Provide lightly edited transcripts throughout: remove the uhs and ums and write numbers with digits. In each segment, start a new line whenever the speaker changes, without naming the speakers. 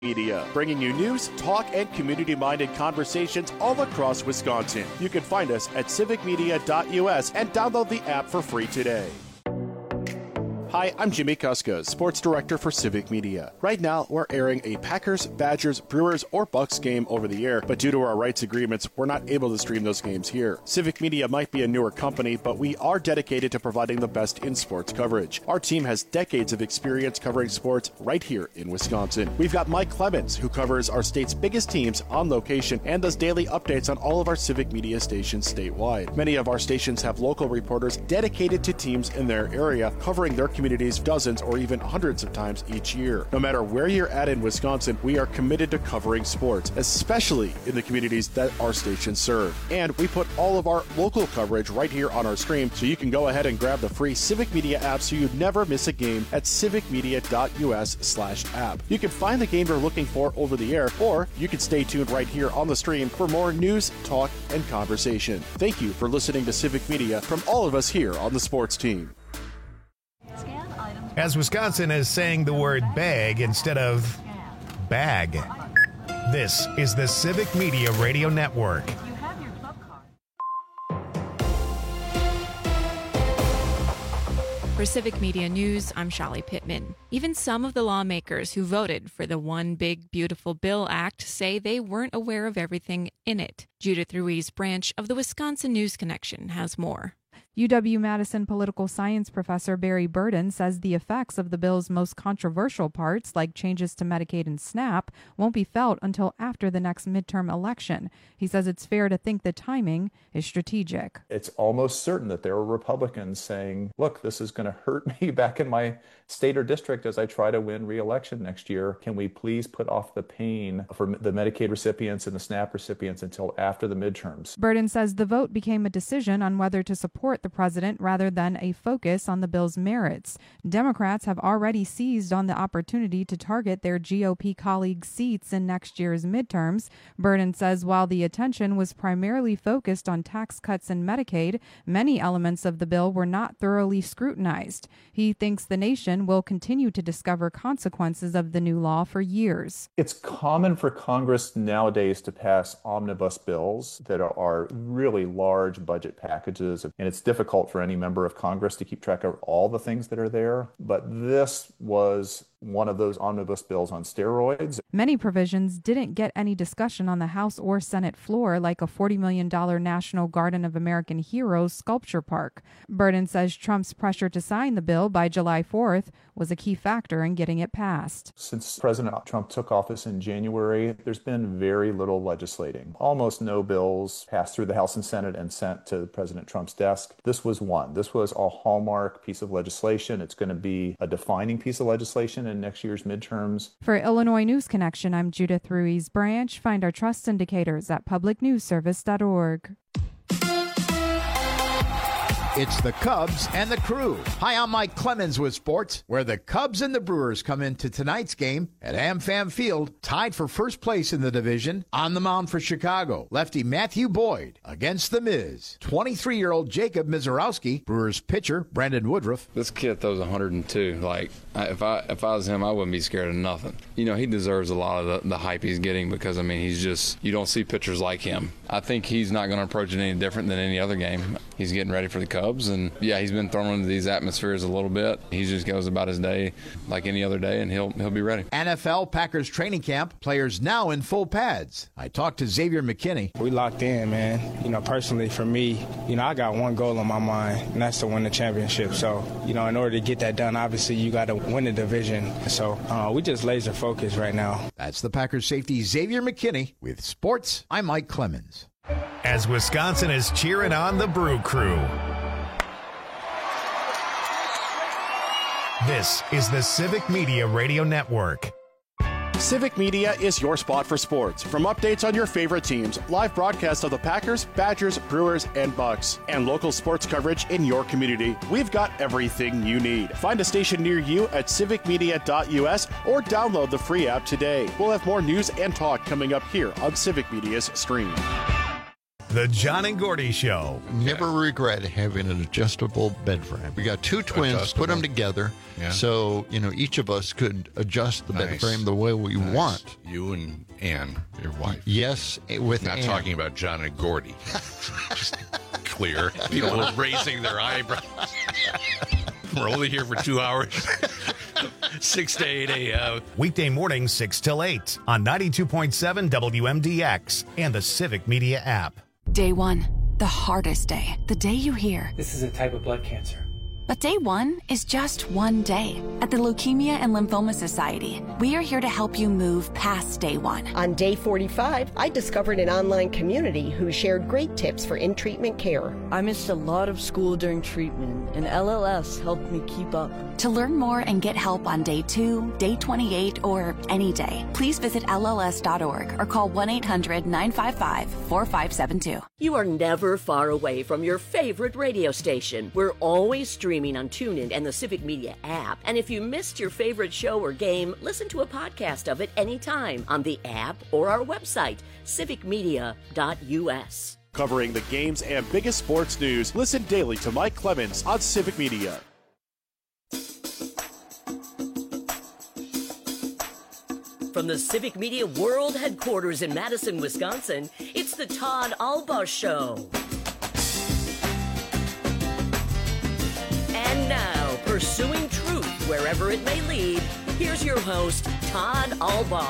Media, bringing you news, talk, and community-minded conversations all across Wisconsin. You can find us at civicmedia.us and download the app for free today. Hi, I'm Jimmy Kuska, Sports Director for Civic Media. Right now, we're airing a Packers, Badgers, Brewers, or Bucks game over the air, but due to our rights agreements, we're not able to stream those games here. Civic Media might be a newer company, but we are dedicated to providing the best in sports coverage. Our team has decades of experience covering sports right here in Wisconsin. We've got Mike Clemens, who covers our state's biggest teams on location and does daily updates on all of our Civic Media stations statewide. Many of our stations have local reporters dedicated to teams in their area, covering their communities dozens or even hundreds of times each year. No matter where you're at in Wisconsin, we are committed to covering sports, especially in the communities that our stations serve. And we put all of our local coverage right here on our stream, so you can go ahead and grab the free Civic Media app so you never miss a game at civicmedia.us/app. You can find the game you're looking for over the air, or you can stay tuned right here on the stream for more news, talk, and conversation. Thank you for listening to Civic Media from all of us here on the sports team.
As Wisconsin is saying the word bag instead of bag. This is the Civic Media Radio Network.
For Civic Media News, I'm Shali Pittman. Even some of the lawmakers who voted for the One Big Beautiful Bill Act say they weren't aware of everything in it. Judith Ruiz Branch of the Wisconsin News Connection has more.
UW-Madison political science professor Barry Burden says the effects of the bill's most controversial parts, like changes to Medicaid and SNAP, won't be felt until after the next midterm election. He says it's fair to think the timing is strategic.
It's almost certain that there are Republicans saying, look, this is going to hurt me back in my state or district as I try to win re-election next year. Can we please put off the pain for the Medicaid recipients and the SNAP recipients until after the midterms?
Burden says the vote became a decision on whether to support the president rather than a focus on the bill's merits. Democrats have already seized on the opportunity to target their GOP colleagues' seats in next year's midterms. Burden says while the attention was primarily focused on tax cuts and Medicaid, many elements of the bill were not thoroughly scrutinized. He thinks the nation will continue to discover consequences of the new law for years.
It's common for Congress nowadays to pass omnibus bills that are really large budget packages, and it's difficult for any member of Congress to keep track of all the things that are there. But this was one of those omnibus bills on steroids.
Many provisions didn't get any discussion on the House or Senate floor, like a $40 million National Garden of American Heroes sculpture park. Burden says Trump's pressure to sign the bill by July 4th was a key factor in getting it passed.
Since President Trump took office in January, there's been very little legislating. Almost no bills passed through the House and Senate and sent to President Trump's desk. This was one. This was a hallmark piece of legislation. It's going to be a defining piece of legislation in next year's midterms.
For Illinois News Connection, I'm Judith Ruiz Branch. Find our trust indicators at publicnewsservice.org.
It's the Cubs and the Crew. Hi, I'm Mike Clemens with sports, where the Cubs and the Brewers come into tonight's game at AmFam Field, tied for first place in the division. On the mound for Chicago, lefty Matthew Boyd against the Miz. 23-year-old Jacob Mizorowski, Brewers pitcher Brandon Woodruff.
This kid throws 102. If I was him, I wouldn't be scared of nothing. You know, he deserves a lot of the hype he's getting because, I mean, he's just, you don't see pitchers like him. I think he's not going to approach it any different than any other game. He's getting ready for the Cubs, and yeah, he's been thrown into these atmospheres a little bit. He just goes about his day like any other day, and he'll be ready.
NFL Packers training camp, players now in full pads. I talked to Xavier McKinney.
We locked in, man. You know, personally for me, I got one goal on my mind, and that's to win the championship. So, in order to get that done, obviously you got to win the division. So we just laser focused right now.
That's the Packers safety Xavier McKinney. With sports, I'm Mike Clemens.
As Wisconsin is cheering on the Brew Crew. This is the Civic Media Radio Network.
Civic Media is your spot for sports. From updates on your favorite teams, live broadcasts of the Packers, Badgers, Brewers, and Bucks, and local sports coverage in your community, we've got everything you need. Find a station near you at civicmedia.us or download the free app today. We'll have more news and talk coming up here on Civic Media's stream.
The John and Gordy Show.
Never regret having an adjustable bed frame. We got two twins, put them together, so each of us could adjust the bed frame the way we want.
You and Ann, your wife.
Yes, with
not
Ann.
Talking about John and Gordy. Just clear. People are raising their eyebrows. We're only here for 2 hours. 6 to 8 a.m.
Weekday mornings 6 till 8 on 92.7 WMDX and the Civic Media app.
Day one, the hardest day. The day you hear,
"This is a type of blood cancer."
But day one is just one day. At the Leukemia and Lymphoma Society, we are here to help you move past day one.
On day 45, I discovered an online community who shared great tips for in-treatment care.
I missed a lot of school during treatment, and LLS helped me keep up.
To learn more and get help on day 2, day 28, or any day, please visit LLS.org or call 1-800-955-4572.
You are never far away from your favorite radio station. We're always streaming on TuneIn and the Civic Media app. And if you missed your favorite show or game, listen to a podcast of it anytime on the app or our website, civicmedia.us.
Covering the games and biggest sports news, listen daily to Mike Clemens on Civic Media.
From the Civic Media World Headquarters in Madison, Wisconsin, it's the Todd Alba Show. And now, pursuing truth wherever it may lead, here's your host, Todd Alba.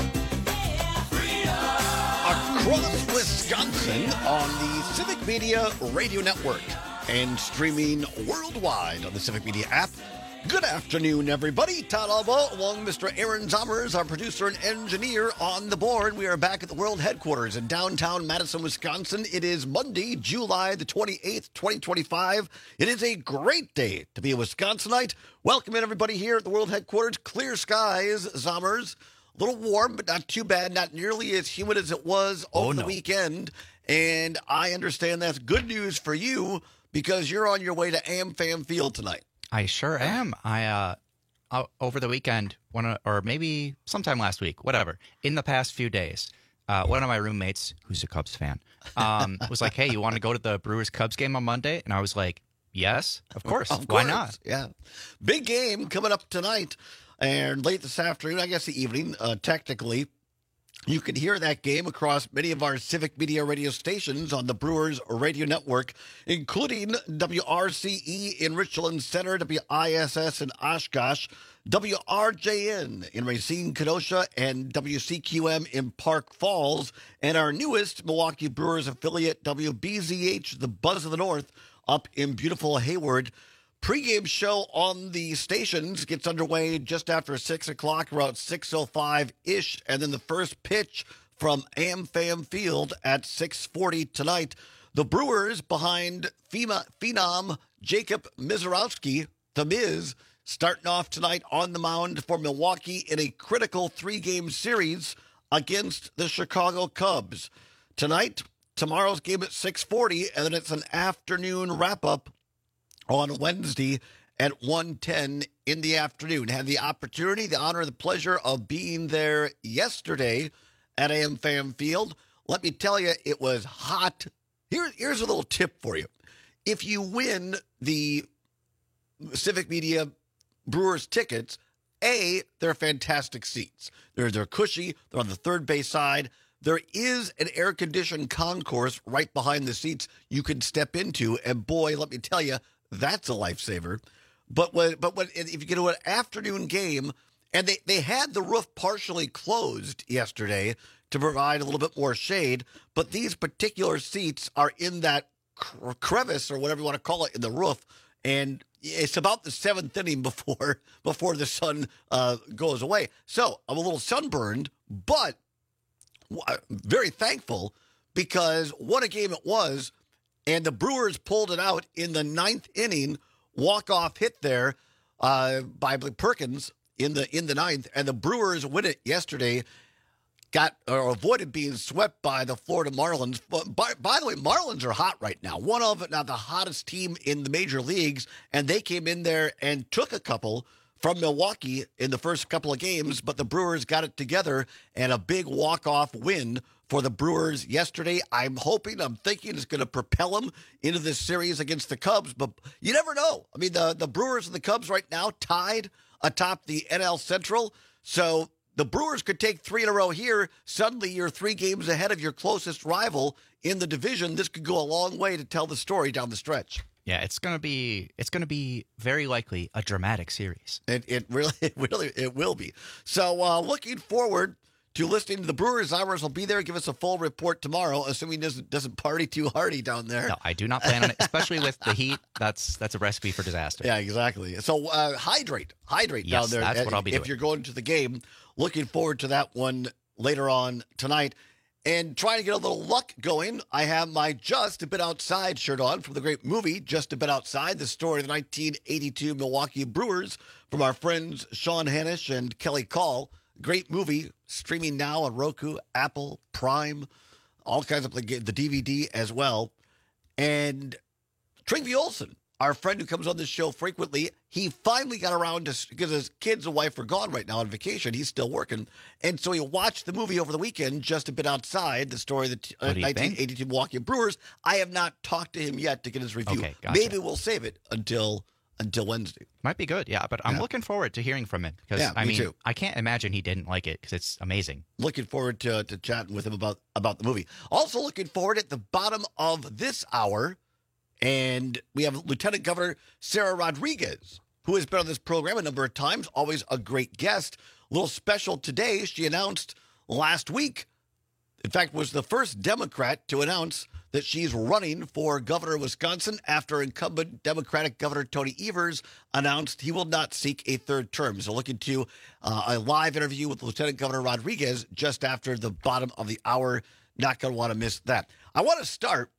Across Wisconsin on the Civic Media Radio Network and streaming worldwide on the Civic Media app. Good afternoon, everybody. Todd Alba, along with Mr. Aaron Zommers, our producer and engineer on the board. We are back at the world headquarters in downtown Madison, Wisconsin. It is Monday, July the 28th, 2025. It is a great day to be a Wisconsinite. Welcome in, everybody, here at the world headquarters. Clear skies, Zommers. A little warm, but not too bad. Not nearly as humid as it was over the weekend. And I understand that's good news for you because you're on your way to AmFam Field tonight.
I sure am. I over the weekend, or maybe sometime last week, whatever, in the past few days, one of my roommates, who's a Cubs fan, was like, "Hey, you want to go to the Brewers-Cubs game on Monday?" And I was like, "Yes, of course. Why not?"
Yeah. Big game coming up tonight and late this afternoon, I guess the evening, technically. You can hear that game across many of our Civic Media radio stations on the Brewers Radio Network, including WRCE in Richland Center, WISS in Oshkosh, WRJN in Racine, Kenosha, and WCQM in Park Falls, and our newest Milwaukee Brewers affiliate, WBZH, the Buzz of the North, up in beautiful Hayward. Pre-game show on the stations gets underway just after 6 o'clock, around 6:05-ish, and then the first pitch from AmFam Field at 6:40 tonight. The Brewers behind Phenom Jacob Misiorowski, the Miz, starting off tonight on the mound for Milwaukee in a critical 3-game series against the Chicago Cubs. Tonight, tomorrow's game at 6:40, and then it's an afternoon wrap-up on Wednesday at 1:10 in the afternoon. Had the opportunity, the honor, the pleasure of being there yesterday at AmFam Field. Let me tell you, it was hot. Here's a little tip for you. If you win the Civic Media Brewers tickets, they're fantastic seats. They're cushy. They're on the third base side. There is an air-conditioned concourse right behind the seats you can step into, and boy, let me tell you, that's a lifesaver. But if you get to an afternoon game, and they had the roof partially closed yesterday to provide a little bit more shade, but these particular seats are in that crevice or whatever you want to call it in the roof, and it's about the 7th inning before the sun goes away. So I'm a little sunburned, but very thankful because what a game it was. And the Brewers pulled it out in the 9th inning, walk-off hit there by Perkins in the 9th, and the Brewers win it yesterday. Avoided being swept by the Florida Marlins. By the way, Marlins are hot right now. One of the hottest team in the major leagues, and they came in there and took a couple from Milwaukee in the first couple of games, but the Brewers got it together and a big walk-off win for the Brewers yesterday. I'm thinking it's going to propel them into this series against the Cubs, but you never know. I mean, the Brewers and the Cubs right now tied atop the NL Central, so the Brewers could take 3 in a row here. Suddenly, you're 3 games ahead of your closest rival in the division. This could go a long way to tell the story down the stretch.
Yeah, it's gonna be very likely a dramatic series.
It will be. So looking forward to listening to the Brewers. Ours will be there. Give us a full report tomorrow, assuming it doesn't party too hardy down there.
No, I do not plan on it, especially with the heat. That's a recipe for disaster.
Yeah, exactly. So hydrate
yes,
down there.
That's what I'll be doing.
If you're going to the game. Looking forward to that one later on tonight. And trying to get a little luck going, I have my Just a Bit Outside shirt on from the great movie Just a Bit Outside, the story of the 1982 Milwaukee Brewers from our friends Sean Hanisch and Kelly Call. Great movie, streaming now on Roku, Apple, Prime, all kinds of the DVD as well. And Tryggvi Olsen, our friend who comes on this show frequently, he finally got around to, because his kids and wife are gone right now on vacation. He's still working. And so he watched the movie over the weekend, Just a Bit Outside, the story of the 1982 Milwaukee Brewers. I have not talked to him yet to get his review.
Okay, gotcha.
Maybe we'll save it until Wednesday.
Might be good, yeah. But I'm looking forward to hearing from him. Because,
me too.
I can't imagine he didn't like it because it's amazing.
Looking forward to chatting with him about the movie. Also looking forward at the bottom of this hour, and we have Lieutenant Governor Sarah Rodriguez, who has been on this program a number of times, always a great guest. A little special today, she announced last week, in fact, was the first Democrat to announce that she's running for governor of Wisconsin after incumbent Democratic Governor Tony Evers announced he will not seek a third term. So looking to a live interview with Lieutenant Governor Rodriguez just after the bottom of the hour. Not going to want to miss that. I want to start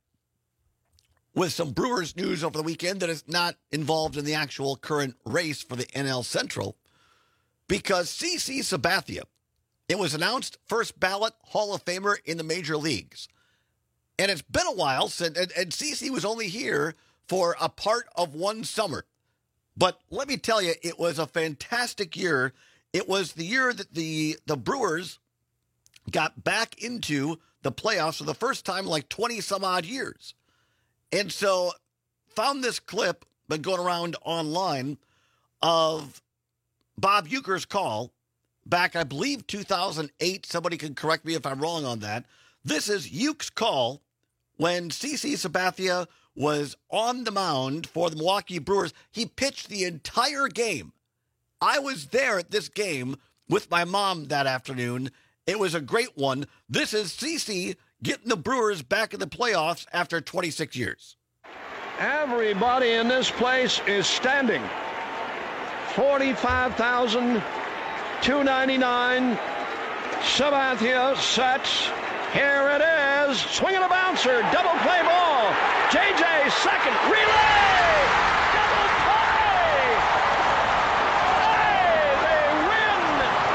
with some Brewers news over the weekend that is not involved in the actual current race for the NL Central, because CC Sabathia, it was announced first ballot Hall of Famer in the major leagues. And it's been a while since, and CC was only here for a part of one summer. But let me tell you, it was a fantastic year. It was the year that the Brewers got back into the playoffs for the first time in like 20 some odd years. And so found this clip, been going around online, of Bob Uecker's call back, I believe, 2008. Somebody can correct me if I'm wrong on that. This is Uecker's call when CC Sabathia was on the mound for the Milwaukee Brewers. He pitched the entire game. I was there at this game with my mom that afternoon. It was a great one. This is CC getting the Brewers back in the playoffs after 26 years.
Everybody in this place is standing. 45,299. Sabathia sets. Here it is. Swinging a bouncer. Double play ball. JJ second. Relay. Double play. Hey, they win.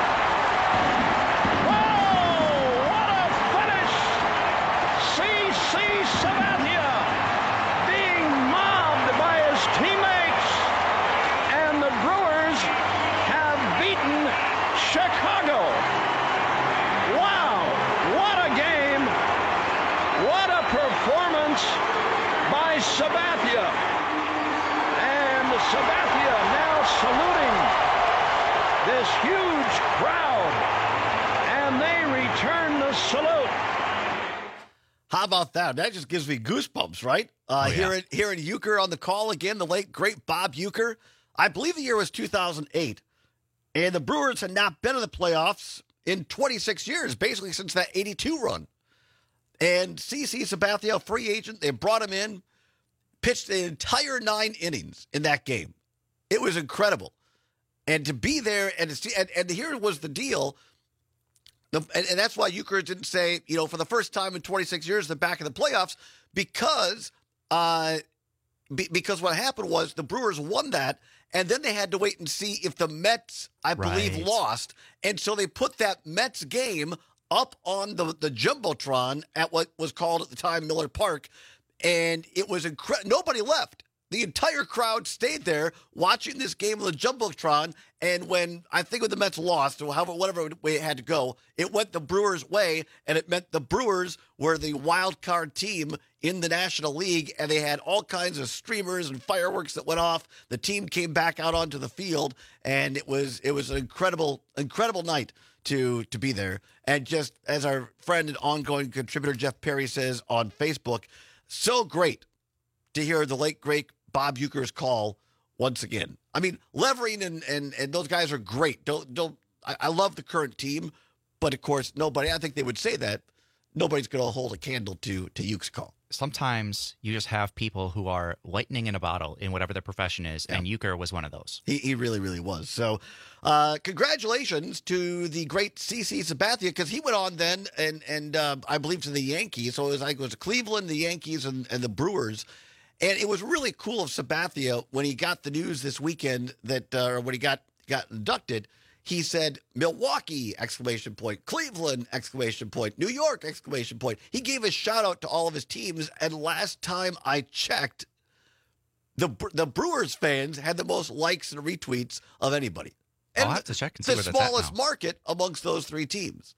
Whoa, what a finish. CC Sabathia being mobbed by his teammates. And the Brewers have beaten Chicago. Wow, what a game. What a performance by Sabathia. And Sabathia now saluting this huge crowd. And they return the salute.
How about that? That just gives me goosebumps, right? Hearing Uecker on the call again, the late, great Bob Uecker. I believe the year was 2008. And the Brewers had not been in the playoffs in 26 years, basically since that 82 run. And CC Sabathia, free agent, they brought him in, pitched the entire 9 innings in that game. It was incredible. And to be there and to see, and here was the deal. And that's why Uecker didn't say, for the first time in 26 years, they're back in the playoffs, because what happened was the Brewers won that, and then they had to wait and see if the Mets, I believe, lost. And so they put that Mets game up on the Jumbotron at what was called at the time Miller Park, and it was incredible. Nobody left. The entire crowd stayed there watching this game on the Jumbotron, and when the Mets lost, or whatever way it had to go, it went the Brewers' way, and it meant the Brewers were the wild card team in the National League, and they had all kinds of streamers and fireworks that went off. The team came back out onto the field, and it was an incredible night to be there. And just as our friend and ongoing contributor Jeff Perry says on Facebook, so great to hear the late great Bob Uecker's call once again. I mean, Levering and those guys are great. I love the current team, but of course, I think they would say that nobody's going to hold a candle to Uecker's call.
Sometimes you just have people who are lightning in a bottle in whatever their profession is, and Uecker was one of those.
He really, really was. So congratulations to the great CC Sabathia, because he went on then and I believe to the Yankees. So it was Cleveland, the Yankees, and the Brewers. And it was really cool of Sabathia when he got the news this weekend that when he got inducted, he said, Milwaukee, ! Cleveland, ! New York, ! He gave a shout out to all of his teams. And last time I checked, the Brewers fans had the most likes and retweets of anybody. And
I'll have to check and see
the
where that's at
smallest
now.
market amongst those three teams.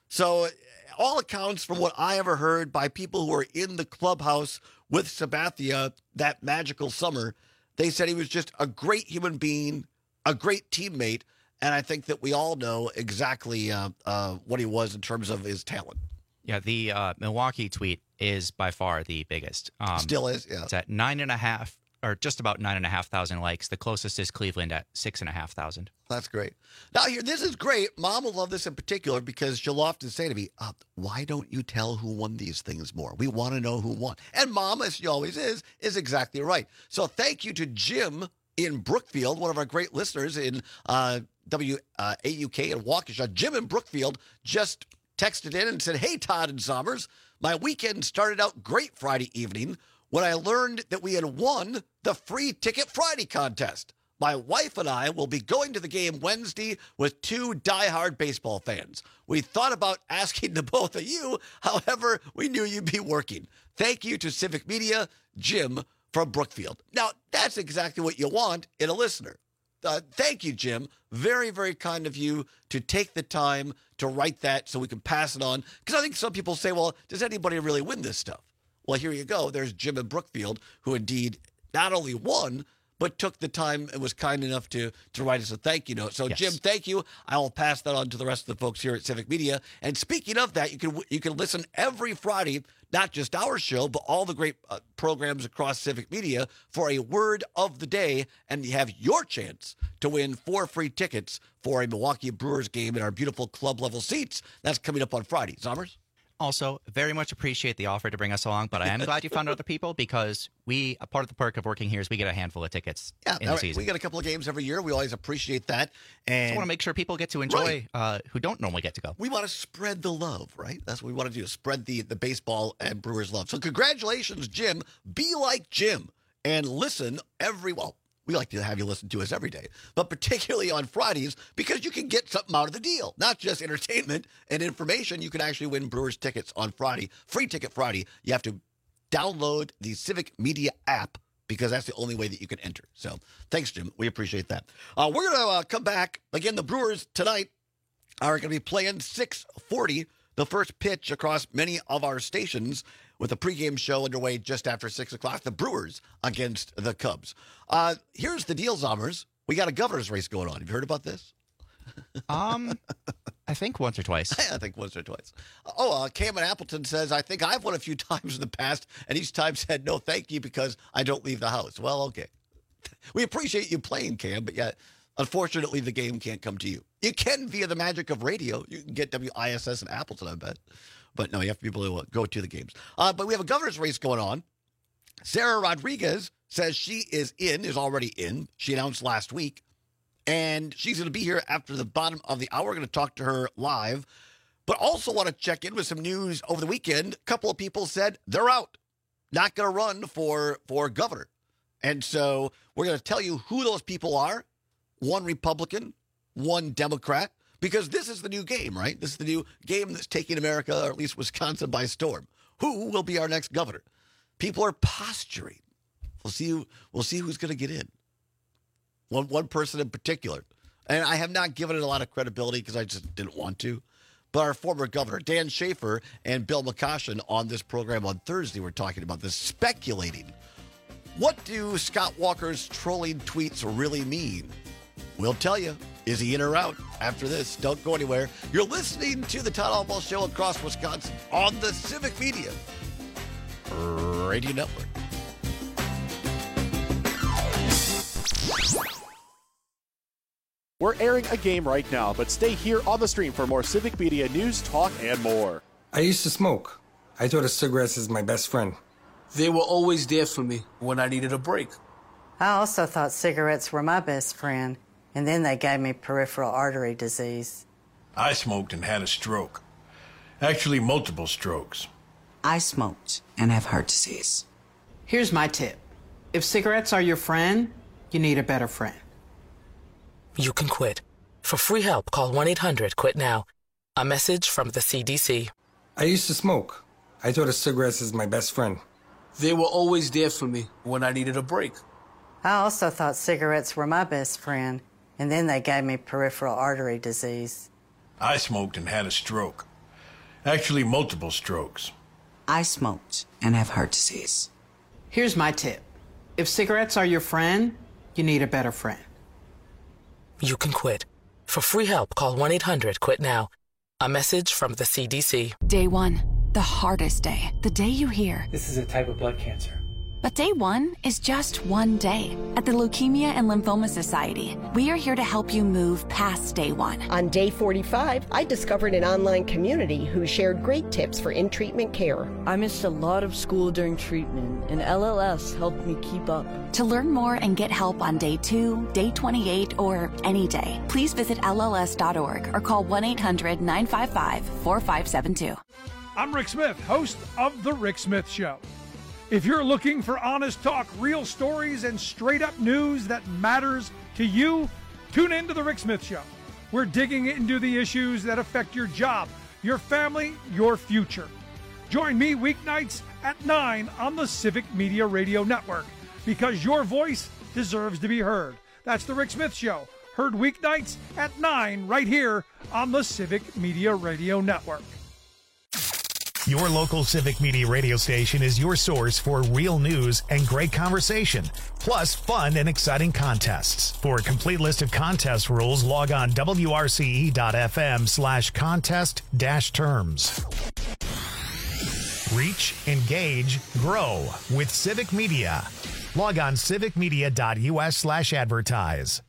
So all accounts from what I ever heard by people who were in the clubhouse with Sabathia that magical summer, they said he was just a great human being, a great teammate, and I think that we all know exactly what he was in terms of his talent.
Yeah, the Milwaukee tweet is by far the biggest.
Still is, yeah.
It's at 9.5, or just about 9,500 likes. The closest is Cleveland at 6,500.
That's great. Now, here, this is great. Mom will love this in particular because she'll often say to me, why don't you tell who won these things more? We want to know who won. And Mom, as she always is exactly right. So thank you to Jim in Brookfield, one of our great listeners in WAUK in Waukesha. Jim in Brookfield just texted in and said, hey, Todd and Sommers, my weekend started out great Friday evening when I learned that we had won the Free Ticket Friday contest. My wife and I will be going to the game Wednesday with two diehard baseball fans. We thought about asking the both of you, however, we knew you'd be working. Thank you to Civic Media, Jim from Brookfield. Now, that's exactly what you want in a listener. Thank you, Jim. Very, very kind of you to take the time to write that so we can pass it on. Because I think some people say, well, does anybody really win this stuff? Well, here you go. There's Jim in Brookfield, who indeed not only won, but took the time and was kind enough to write us a thank you note. So, yes. Jim, thank you. I will pass that on to the rest of the folks here at Civic Media. And speaking of that, you can listen every Friday, not just our show, but all the great programs across Civic Media for a word of the day, and you have your chance to win 4 free tickets for a Milwaukee Brewers game in our beautiful club-level seats. That's coming up on Friday. Sommers?
Also, very much appreciate the offer to bring us along, but I am glad you found other people because part of the perk of working here is we get a handful of tickets in the season.
We get a couple of games every year. We always appreciate that. And
I want to make sure people get to enjoy who don't normally get to go.
We want to spread the love, right? That's what we want to do, spread the baseball and Brewers love. So congratulations, Jim. Be like Jim and listen we like to have you listen to us every day, but particularly on Fridays because you can get something out of the deal. Not just entertainment and information. You can actually win Brewers tickets on Friday. Free Ticket Friday. You have to download the Civic Media app because that's the only way that you can enter. So thanks, Jim. We appreciate that. We're going to come back. Again, the Brewers tonight are going to be playing 6:40, the first pitch across many of our stations, with a pregame show underway just after 6 o'clock, the Brewers against the Cubs. Here's the deal, Zommers. We got a governor's race going on. Have you heard about this?
I think once or twice.
I think once or twice. Cam in Appleton says, I think I've won a few times in the past, and each time said no thank you because I don't leave the house. Well, okay. We appreciate you playing, Cam, but yet, unfortunately, the game can't come to you. You can via the magic of radio. You can get WISS in Appleton, I bet. But no, you have to be able to go to the games. But we have a governor's race going on. Sarah Rodriguez says she is already in. She announced last week. And she's going to be here after the bottom of the hour. We're going to talk to her live. But also want to check in with some news over the weekend. A couple of people said they're out. Not going to run for governor. And so we're going to tell you who those people are. One Republican, one Democrat. Because this is the new game, right? This is the new game that's taking America, or at least Wisconsin, by storm. Who will be our next governor? People are posturing. We'll see who's going to get in. One person in particular. And I have not given it a lot of credibility because I just didn't want to. But our former governor, Dan Schaefer, and Bill McCoshen on this program on Thursday were talking about this, speculating. What do Scott Walker's trolling tweets really mean? We'll tell you. Is he in or out? After this, don't go anywhere. You're listening to the Todd Albaugh Show across Wisconsin on the Civic Media Radio Network.
We're airing a game right now, but stay here on the stream for more Civic Media news, talk, and more.
I used to smoke. I thought of cigarettes as my best friend.
They were always there for me when I needed a break.
I also thought cigarettes were my best friend, and then they gave me peripheral artery disease.
I smoked and had a stroke. Actually, multiple strokes.
I smoked and have heart disease. Here's my tip. If cigarettes are your friend, you need a better friend.
You can quit. For free help, call 1-800-QUIT-NOW. A message from the CDC.
I used to smoke. I thought of cigarettes as my best friend.
They were always there for me when I needed a break.
I also thought cigarettes were my best friend, and then they gave me peripheral artery disease.
I smoked and had a stroke. Actually, multiple strokes.
I smoked and have heart disease. Here's my tip. If cigarettes are your friend, you need a better friend.
You can quit. For free help, call 1-800-QUIT-NOW. A message from the CDC.
Day 1, the hardest day. The day you hear,
this is a type of blood cancer.
But day 1 is just one day. At the Leukemia and Lymphoma Society, we are here to help you move past day 1.
On day 45, I discovered an online community who shared great tips for in-treatment care.
I missed a lot of school during treatment, and LLS helped me keep up.
To learn more and get help on day 2, day 28, or any day, please visit LLS.org or call 1-800-955-4572.
I'm Rick Smith, host of The Rick Smith Show. If you're looking for honest talk, real stories, and straight-up news that matters to you, tune in to The Rick Smith Show. We're digging into the issues that affect your job, your family, your future. Join me weeknights at 9 on the Civic Media Radio Network, because your voice deserves to be heard. That's The Rick Smith Show, heard weeknights at 9 right here on the Civic Media Radio Network.
Your local Civic Media radio station is your source for real news and great conversation, plus fun and exciting contests. For a complete list of contest rules, log on wrce.fm/contest-terms. Reach, engage, grow with Civic Media. Log on civicmedia.us/advertise.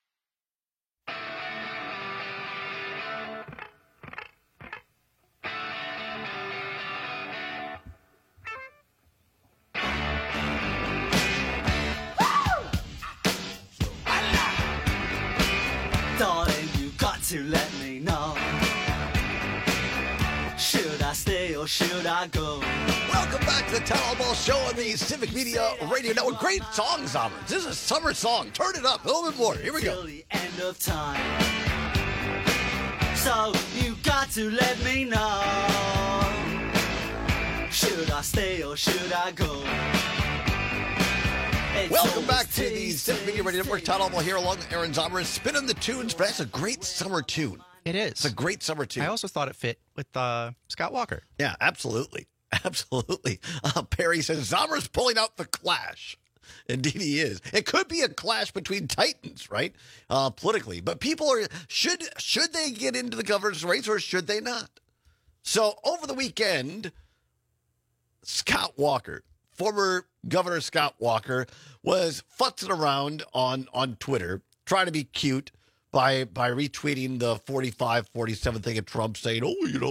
To let me know, should I stay or should I go?
Welcome back to the Todd Albaugh Show on the Civic Media Radio Network. Great song, Zombers. This is a summer song. Turn it up a little bit more. Here we go.
Till the end of time. So you got to let me know, should I stay or should I go?
Welcome back to the Civic Media Radio Network. Todd Albaugh here along with Aaron Zomer. Spinning the tunes, but that's a great summer tune.
It is.
It's a great summer tune.
I also thought it fit with Scott Walker.
Yeah, absolutely. Absolutely. Perry says, Zomer's pulling out the Clash. Indeed he is. It could be a clash between titans, right? Politically. But people are, should they get into the governor's race or should they not? So over the weekend, Scott Walker, former Governor Scott Walker, was futzing around on Twitter, trying to be cute by retweeting the 45-47 thing of Trump, saying,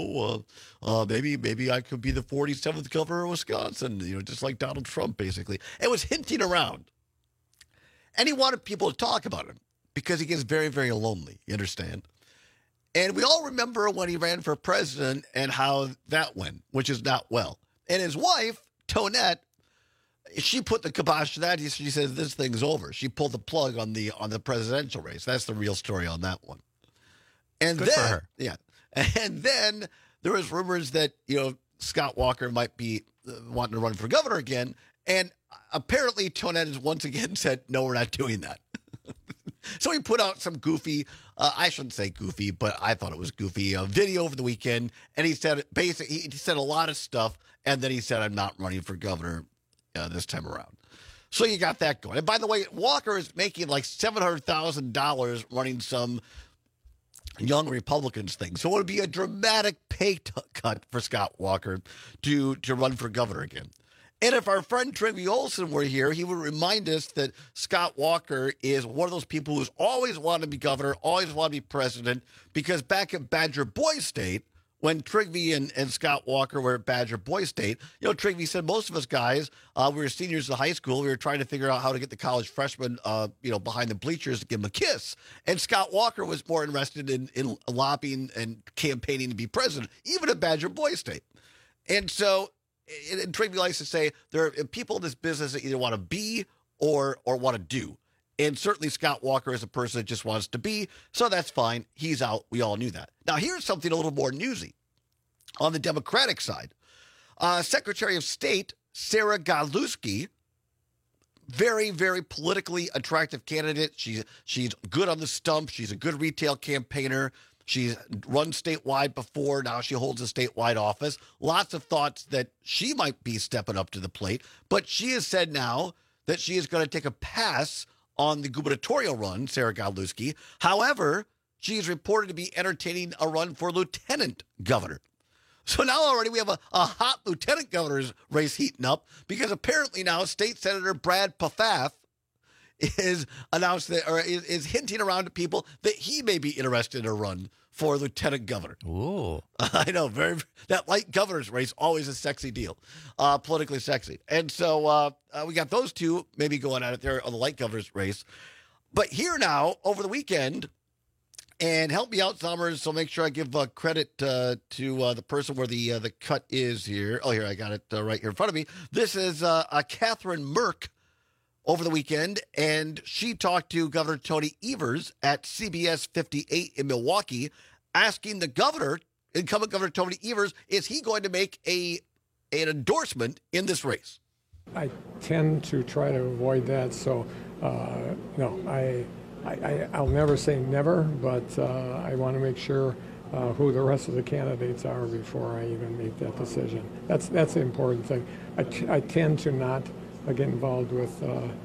maybe I could be the 47th governor of Wisconsin, just like Donald Trump, basically. It was hinting around. And he wanted people to talk about him because he gets very, very lonely, you understand? And we all remember when he ran for president and how that went, which is not well. And his wife, Tonette, she put the kibosh to that. She says this thing's over. She pulled the plug on the presidential race. That's the real story on that one. And
Good
then,
for her.
Yeah, and then there was rumors that Scott Walker might be wanting to run for governor again. And apparently Tonet has once again said, no, we're not doing that. So he put out some goofy, I shouldn't say goofy, but I thought it was goofy, video over the weekend. And he said, basically, he said a lot of stuff. And then he said, I'm not running for governor this time around. So you got that going. And by the way, Walker is making like $700,000 running some Young Republicans thing. So it would be a dramatic pay cut for Scott Walker to run for governor again. And if our friend Trygve Olsen were here, he would remind us that Scott Walker is one of those people who's always wanted to be governor, always wanted to be president, because back at Badger Boy State, when Trygve and Scott Walker were at Badger Boy State, Trygve said most of us guys, we were seniors in high school. We were trying to figure out how to get the college freshmen, behind the bleachers to give them a kiss. And Scott Walker was more interested in lobbying and campaigning to be president, even at Badger Boy State. And so, and Trygve likes to say there are people in this business that either want to be or want to do. And certainly Scott Walker is a person that just wants to be, so that's fine. He's out. We all knew that. Now, here's something a little more newsy. On the Democratic side, Secretary of State Sarah Godlewski, very, very politically attractive candidate. She's good on the stump. She's a good retail campaigner. She's run statewide before. Now she holds a statewide office. Lots of thoughts that she might be stepping up to the plate. But she has said now that she is going to take a pass on the gubernatorial run, Sarah Godlewski. However, she is reported to be entertaining a run for lieutenant governor. So now already we have a hot lieutenant governor's race heating up, because apparently now State Senator Brad Pfaff is announced that, or is hinting around to people that he may be interested in a run for lieutenant governor.
Ooh.
I know, that light governor's race, always a sexy deal, politically sexy. And so we got those two maybe going at it there on the light governor's race. But here now, over the weekend, and help me out, Summers, so make sure I give credit to the person where the cut is here. Oh, here, I got it right here in front of me. This is Catherine Merck over the weekend, and she talked to Governor Tony Evers at CBS 58 in Milwaukee, asking the governor, incumbent Governor Tony Evers, is he going to make an endorsement in this race?
I tend to try to avoid that, so no, I'll never say never, but I want to make sure who the rest of the candidates are before I even make that decision. That's the important thing. I tend to not get involved with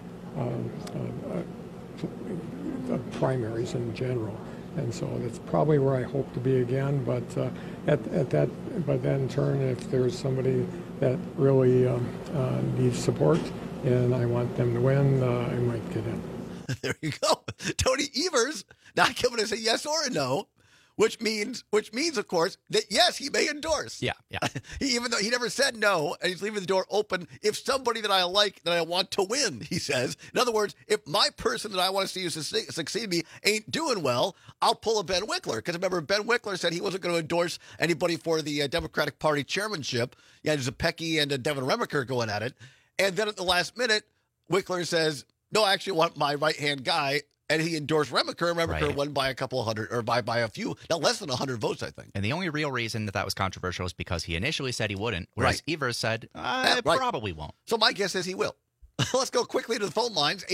primaries in general, and so that's probably where I hope to be again. But but then in turn, if there's somebody that really needs support and I want them to win, I might get in.
There you go. Tony Evers not giving us a yes or a no, which means, of course, that yes, he may endorse.
Yeah.
Even though he never said no, and he's leaving the door open. If somebody that I like, that I want to win, he says. In other words, if my person that I want to see succeed me ain't doing well, I'll pull a Ben Wickler. Because remember, Ben Wickler said he wasn't going to endorse anybody for the Democratic Party chairmanship. Yeah, there's a Pecky and a Devin Remiker going at it. And then at the last minute, Wickler says, no, I actually want my right-hand guy, and he endorsed Remiker. Remiker won by a couple hundred, or by a few, not less than 100 votes, I think.
And the only real reason that was controversial is because he initially said he wouldn't, whereas Evers said, probably won't.
So my guess is he will. Let's go quickly to the phone lines,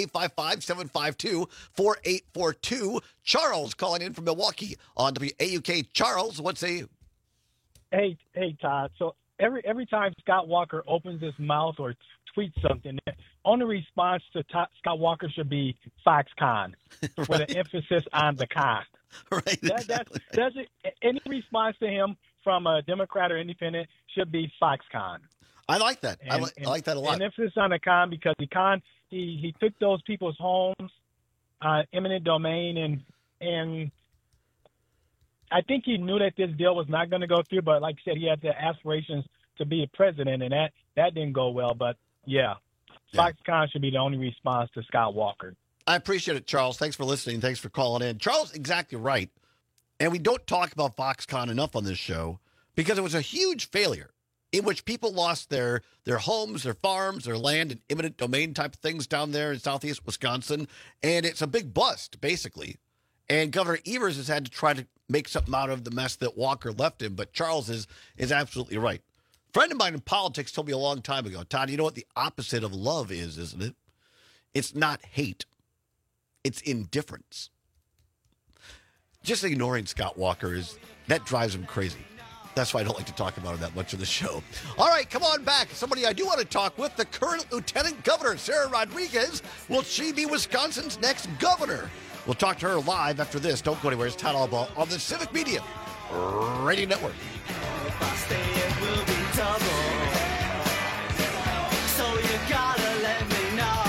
855-752-4842. Charles calling in from Milwaukee on WAUK. Charles, what say you?
Hey, Todd. So every time Scott Walker opens his mouth or tweets something, the only response to Scott Walker should be Foxconn, with an emphasis on the con.
Right.
That's any response to him from a Democrat or independent should be Foxconn.
I like that. I like that a lot.
And emphasis on the con, because he took those people's homes, eminent domain, and I think he knew that this deal was not going to go through. But like I said, he had the aspirations to be a president, and that didn't go well. But yeah. Foxconn should be the only response to Scott Walker.
I appreciate it, Charles. Thanks for listening. Thanks for calling in. Charles, exactly right. And we don't talk about Foxconn enough on this show, because it was a huge failure in which people lost their homes, their farms, their land, and eminent domain type of things down there in southeast Wisconsin. And it's a big bust, basically. And Governor Evers has had to try to make something out of the mess that Walker left him. But Charles is absolutely right. friend of mine in politics told me a long time ago, Todd, you know what the opposite of love is, isn't it? It's not hate. It's indifference. Just ignoring Scott Walker, that drives him crazy. That's why I don't like to talk about him that much in the show. All right, come on back. Somebody I do want to talk with, the current Lieutenant Governor, Sarah Rodriguez. Will she be Wisconsin's next governor? We'll talk to her live after this. Don't go anywhere. It's Todd Albaugh on the Civic Media Radio Network.
If I stay, it will be double. So you gotta let me know.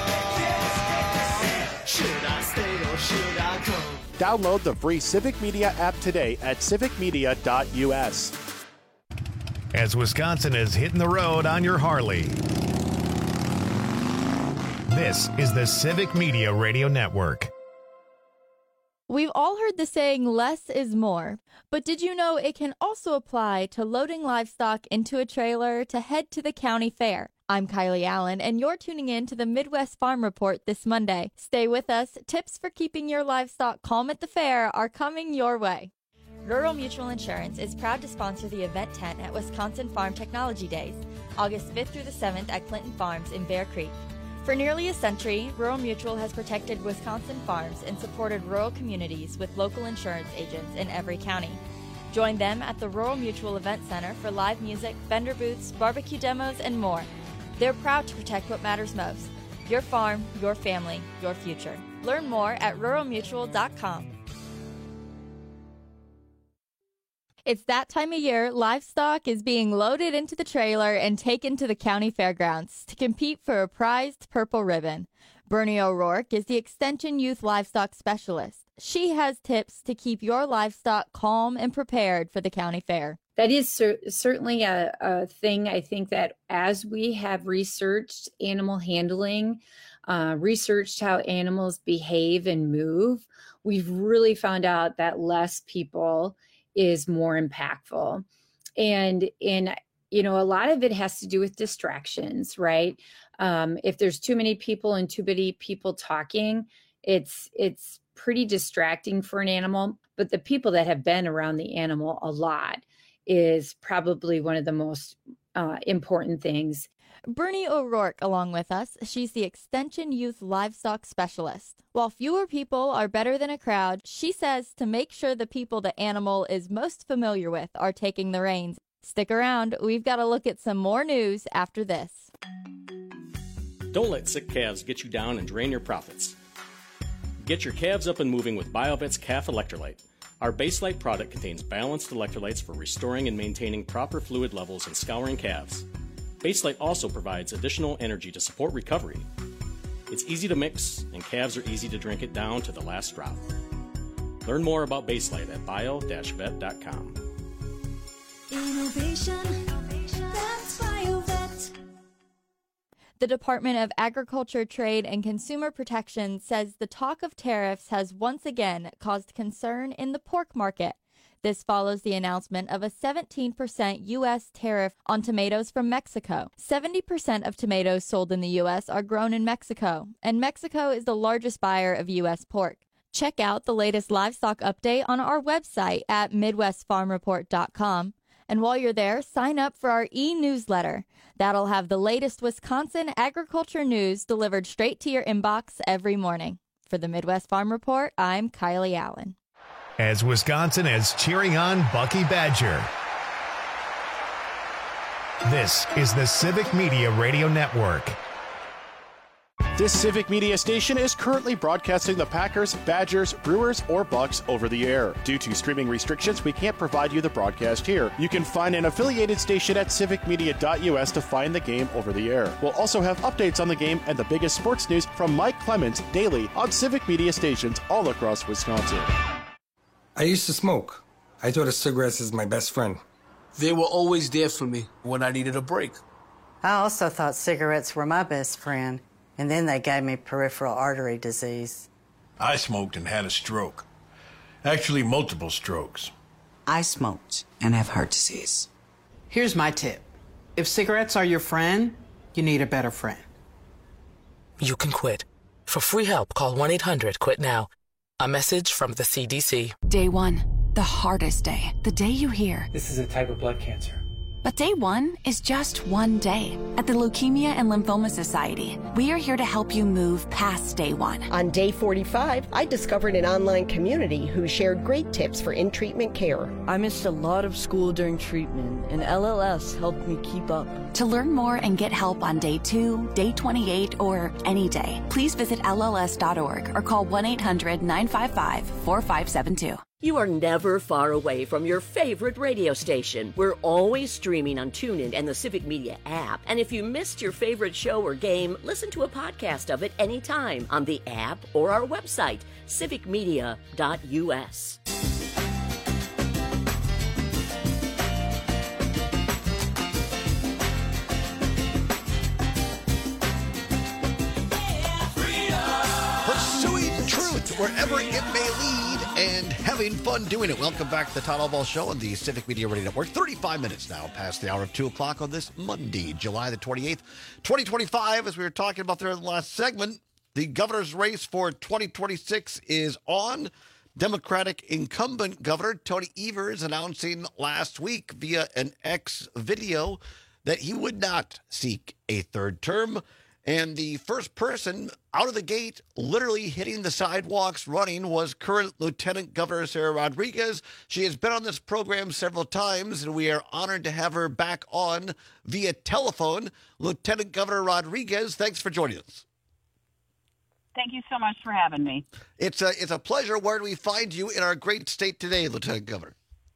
Should I stay or should I go?
Download the free Civic Media app today at civicmedia.us.
As Wisconsin is hitting the road on your Harley, this is the Civic Media Radio Network.
We've all heard the saying, less is more. But did you know it can also apply to loading livestock into a trailer to head to the county fair? I'm Kylie Allen, and you're tuning in to the Midwest Farm Report this Monday. Stay with us. Tips for keeping your livestock calm at the fair are coming your way. Rural Mutual Insurance is proud to sponsor the event tent at Wisconsin Farm Technology Days, August 5th through the 7th at Clinton Farms in Bear Creek. For nearly a century, Rural Mutual has protected Wisconsin farms and supported rural communities with local insurance agents in every county. Join them at the Rural Mutual Event Center for live music, vendor booths, barbecue demos, and more. They're proud to protect what matters most: your farm, your family, your future. Learn more at ruralmutual.com. It's that time of year. Livestock is being loaded into the trailer and taken to the county fairgrounds to compete for a prized purple ribbon. Bernie O'Rourke is the Extension Youth Livestock Specialist. She has tips to keep your livestock calm and prepared for the county fair.
That is certainly a thing. I think that as we have researched animal handling, researched how animals behave and move, we've really found out that less people is more impactful. And a lot of it has to do with distractions, right? If there's too many people and too many people talking, it's pretty distracting for an animal. But the people that have been around the animal a lot is probably one of the most important things.
Bernie O'Rourke along with us. She's the Extension Youth Livestock Specialist. While fewer people are better than a crowd, she says to make sure the people the animal is most familiar with are taking the reins. Stick around. We've got to look at some more news after this.
Don't let sick calves get you down and drain your profits. Get your calves up and moving with BioVet's Calf Electrolyte. Our Baselite product contains balanced electrolytes for restoring and maintaining proper fluid levels and scouring calves. Baselite also provides additional energy to support recovery. It's easy to mix, and calves are easy to drink it down to the last drop. Learn more about Baselite at bio-vet.com.
Innovation, that's BioVet.
The Department of Agriculture, Trade, and Consumer Protection says the talk of tariffs has once again caused concern in the pork market. This follows the announcement of a 17% U.S. tariff on tomatoes from Mexico. 70% of tomatoes sold in the U.S. are grown in Mexico, and Mexico is the largest buyer of U.S. pork. Check out the latest livestock update on our website at MidwestFarmReport.com. And while you're there, sign up for our e-newsletter. That'll have the latest Wisconsin agriculture news delivered straight to your inbox every morning. For the Midwest Farm Report, I'm Kylie Allen.
As Wisconsin is cheering on Bucky Badger, this is the Civic Media Radio Network.
This Civic Media station is currently broadcasting the Packers, Badgers, Brewers, or Bucks over the air. Due to streaming restrictions, we can't provide you the broadcast here. You can find an affiliated station at civicmedia.us to find the game over the air. We'll also have updates on the game and the biggest sports news from Mike Clemens daily on Civic Media stations all across Wisconsin.
I used to smoke. I thought of cigarettes as my best friend.
They were always there for me when I needed a break.
I also thought cigarettes were my best friend, and then they gave me peripheral artery disease.
I smoked and had a stroke. Actually, multiple strokes.
I smoked and have heart disease. Here's my tip. If cigarettes are your friend, you need a better friend.
You can quit. For free help, call 1-800-QUIT-NOW. A message from the CDC.
Day one, the hardest day. The day you hear,
this is a type of blood cancer.
But day one is just one day. At the Leukemia and Lymphoma Society, we are here to help you move past day one.
On day 45, I discovered an online community who shared great tips for in-treatment care.
I missed a lot of school during treatment, and LLS helped me keep up.
To learn more and get help on day 2, day 28, or any day, please visit LLS.org or call 1-800-955-4572.
You are never far away from your favorite radio station. We're always streaming on TuneIn and the Civic Media app. And if you missed your favorite show or game, listen to a podcast of it anytime on the app or our website, civicmedia.us.
Pursuing truth wherever it may lead and having fun doing it. Welcome back to the Todd Ball Show on the Civic Media Radio Network. 35 minutes now past the hour of 2 o'clock on this Monday, July the 28th, 2025. As we were talking about there in the last segment, the governor's race for 2026 is on. Democratic incumbent Governor Tony Evers announcing last week via an X video that he would not seek a third term. And the first person out of the gate, literally hitting the sidewalks running, was current Lieutenant Governor Sarah Rodriguez. She has been on this program several times, and we are honored to have her back on via telephone. Lieutenant Governor Rodriguez, thanks for joining us.
Thank you so much for having me.
It's a pleasure. Where do we find you in our great state today, Lieutenant Governor?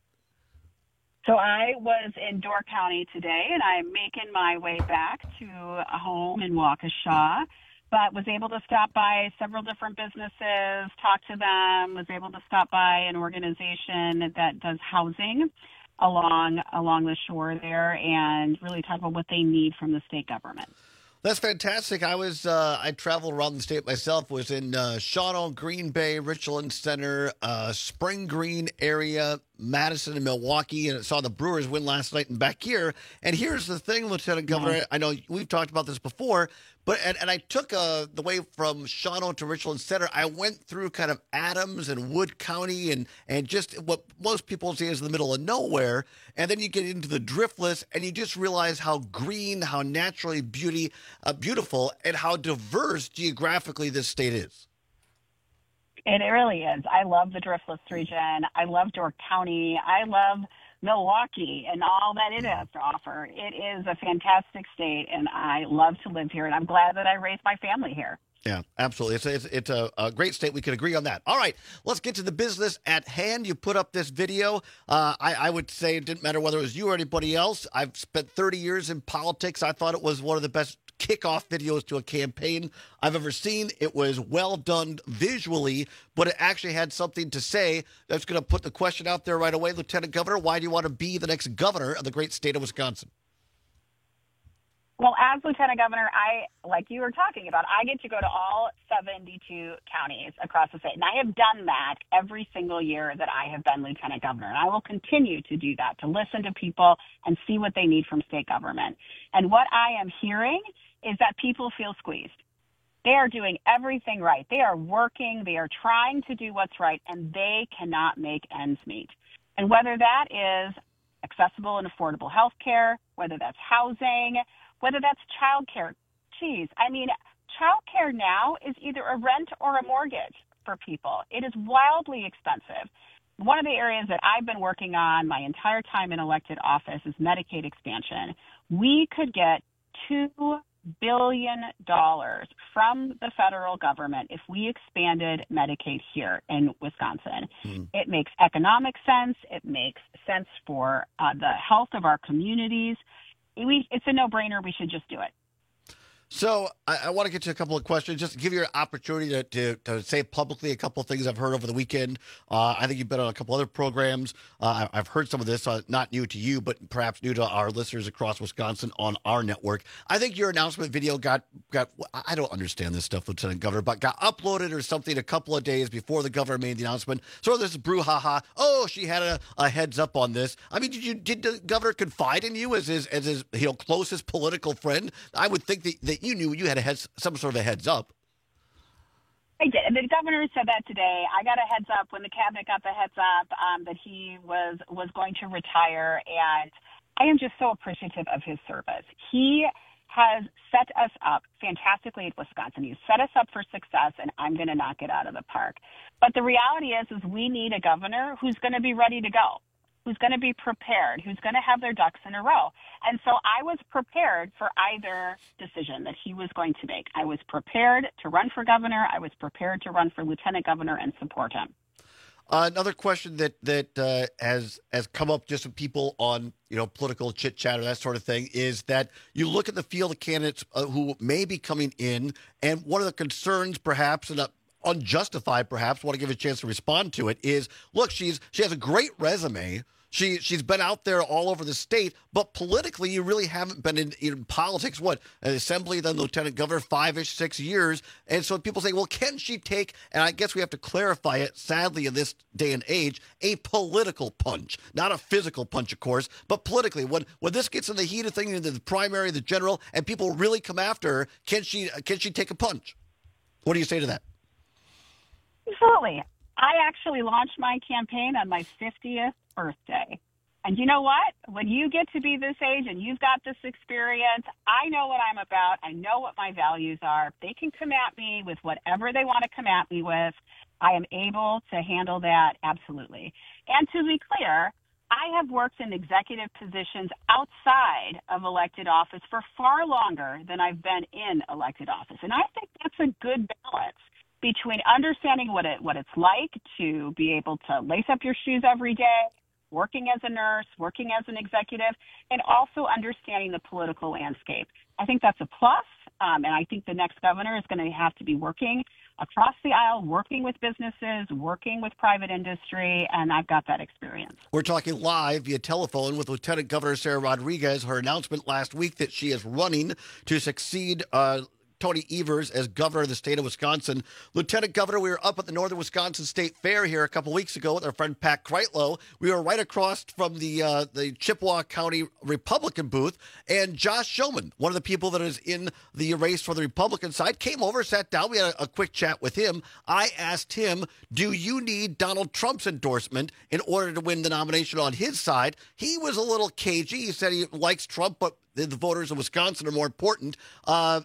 So I was in Door County today, and I'm making my way back to a home in Waukesha, but was able to stop by several different businesses, talk to them, was able to stop by an organization that does housing along the shore there, and really talk about what they need from the state government.
That's fantastic. I traveled around the state myself, was in Shawano, Green Bay, Richland Center, Spring Green area, Madison and Milwaukee, and saw the Brewers win last night and back here. And here's the thing, Lieutenant Governor, I know we've talked about this before, but and I took the way from Shawano to Richland Center. I went through kind of Adams and Wood County and just what most people say is the middle of nowhere. And then you get into the Driftless, and you just realize how green, how naturally beautiful, and how diverse geographically this state is.
It really is. I love the Driftless region. I love Door County. I love Milwaukee and all that it has to offer. It is a fantastic state, and I love to live here, and I'm glad that I raised my family here.
Yeah, absolutely. It's a great state. We can agree on that. All right, let's get to the business at hand. You put up this video. I would say it didn't matter whether it was you or anybody else. I've spent 30 years in politics. I thought it was one of the best kickoff videos to a campaign I've ever seen. It was well done visually, but it actually had something to say. That's going to put the question out there right away. Lieutenant Governor, why do you want to be the next governor of the great state of Wisconsin?
Well, as Lieutenant Governor, like you were talking about, I get to go to all 72 counties across the state. And I have done that every single year that I have been Lieutenant Governor. And I will continue to do that, to listen to people and see what they need from state government. And what I am hearing is that people feel squeezed. They are doing everything right. They are working. They are trying to do what's right, and they cannot make ends meet. And whether that is accessible and affordable health care, whether that's housing, whether that's child care. Geez, I mean, child care now is either a rent or a mortgage for people. It is wildly expensive. One of the areas that I've been working on my entire time in elected office is Medicaid expansion. We could get $2 billion from the federal government if we expanded Medicaid here in Wisconsin. It makes economic sense. It makes sense for the health of our communities. It's a no-brainer. We should just do it.
So I want to get to a couple of questions, just to give you an opportunity to say publicly a couple of things I've heard over the weekend. I think you've been on a couple other programs. I've heard some of this, not new to you, but perhaps new to our listeners across Wisconsin on our network. I think your announcement video got I don't understand this stuff, Lieutenant Governor, but got uploaded or something a couple of days before the governor made the announcement. So this is brouhaha. Oh, she had a heads up on this. I mean, did the governor confide in you as his closest political friend? I would think that you knew you had some sort of a heads up.
I did. The governor said that today. I got a heads up when the cabinet got the heads up that he was going to retire. And I am just so appreciative of his service. He has set us up fantastically at Wisconsin. He's set us up for success, and I'm going to knock it out of the park. But the reality is we need a governor who's going to be ready to go, who's going to be prepared, who's going to have their ducks in a row. And so I was prepared for either decision that he was going to make. I was prepared to run for governor. I was prepared to run for lieutenant governor and support him.
Another question that has come up just with people on political chit chat or that sort of thing is that you look at the field of candidates who may be coming in, and one of the concerns, perhaps, and unjustified, perhaps, want to give a chance to respond to it is, look, she has a great resume. She's been out there all over the state, but politically, you really haven't been in politics. What, an assembly, then lieutenant governor, 5-ish, 6 years. And so people say, well, can she take, and I guess we have to clarify it, sadly, in this day and age, a political punch, not a physical punch, of course, but politically. When this gets in the heat of things, into the primary, the general, and people really come after her, can she take a punch? What do you say to that?
Absolutely. I actually launched my campaign on my 50th birthday. And you know what? When you get to be this age and you've got this experience, I know what I'm about. I know what my values are. They can come at me with whatever they want to come at me with. I am able to handle that, absolutely. And to be clear, I have worked in executive positions outside of elected office for far longer than I've been in elected office. And I think that's a good balance between understanding what it's like to be able to lace up your shoes every day, working as a nurse, working as an executive, and also understanding the political landscape. I think that's a plus, and I think the next governor is going to have to be working across the aisle, working with businesses, working with private industry, and I've got that experience.
We're talking live via telephone with Lieutenant Governor Sarah Rodriguez. Her announcement last week that she is running to succeed Tony Evers as governor of the state of Wisconsin. Lieutenant Governor, we were up at the Northern Wisconsin State Fair here a couple weeks ago with our friend Pat Kreitlow. We were right across from the Chippewa County Republican booth, and Josh Shulman, one of the people that is in the race for the Republican side, came over, sat down. We had a quick chat with him. I asked him, do you need Donald Trump's endorsement in order to win the nomination on his side? He was a little cagey. He said he likes Trump, but the voters of Wisconsin are more important. Bill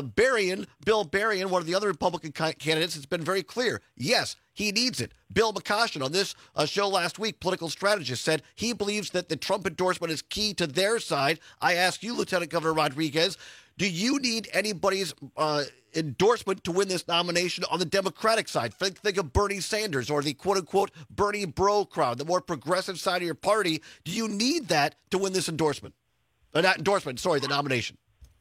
Berrien, one of the other Republican candidates, has been very clear. Yes, he needs it. Bill McCoshen on this show last week, political strategist, said he believes that the Trump endorsement is key to their side. I ask you, Lieutenant Governor Rodriguez, do you need anybody's endorsement to win this nomination on the Democratic side? Think of Bernie Sanders or the quote-unquote Bernie bro crowd, the more progressive side of your party. Do you need that to win this endorsement? Not endorsement, sorry, the nomination.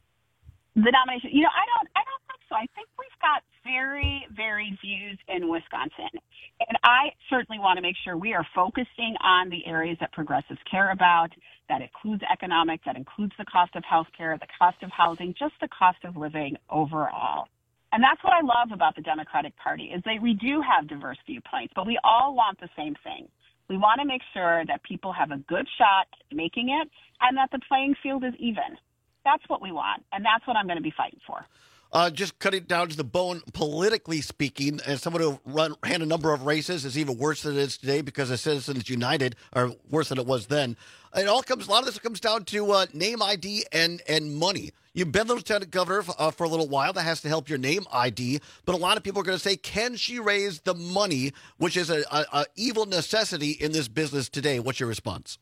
The nomination. I don't think so. I think we've got very varied views in Wisconsin. And I certainly want to make sure we are focusing on the areas that progressives care about. That includes economic, that includes the cost of health care, the cost of housing, just the cost of living overall. And that's what I love about the Democratic Party is that we do have diverse viewpoints, but we all want the same thing. We want to make sure that people have a good shot at making it and that the playing field is even. That's what we want, and that's what I'm going to be fighting for.
Just cutting it down to the bone, politically speaking, as someone who ran a number of races is even worse than it is today because of Citizens United, or worse than it was then. A lot of this comes down to name ID and money. You've been the lieutenant governor for a little while. That has to help your name ID. But a lot of people are going to say, can she raise the money, which is a evil necessity in this business today? What's your response?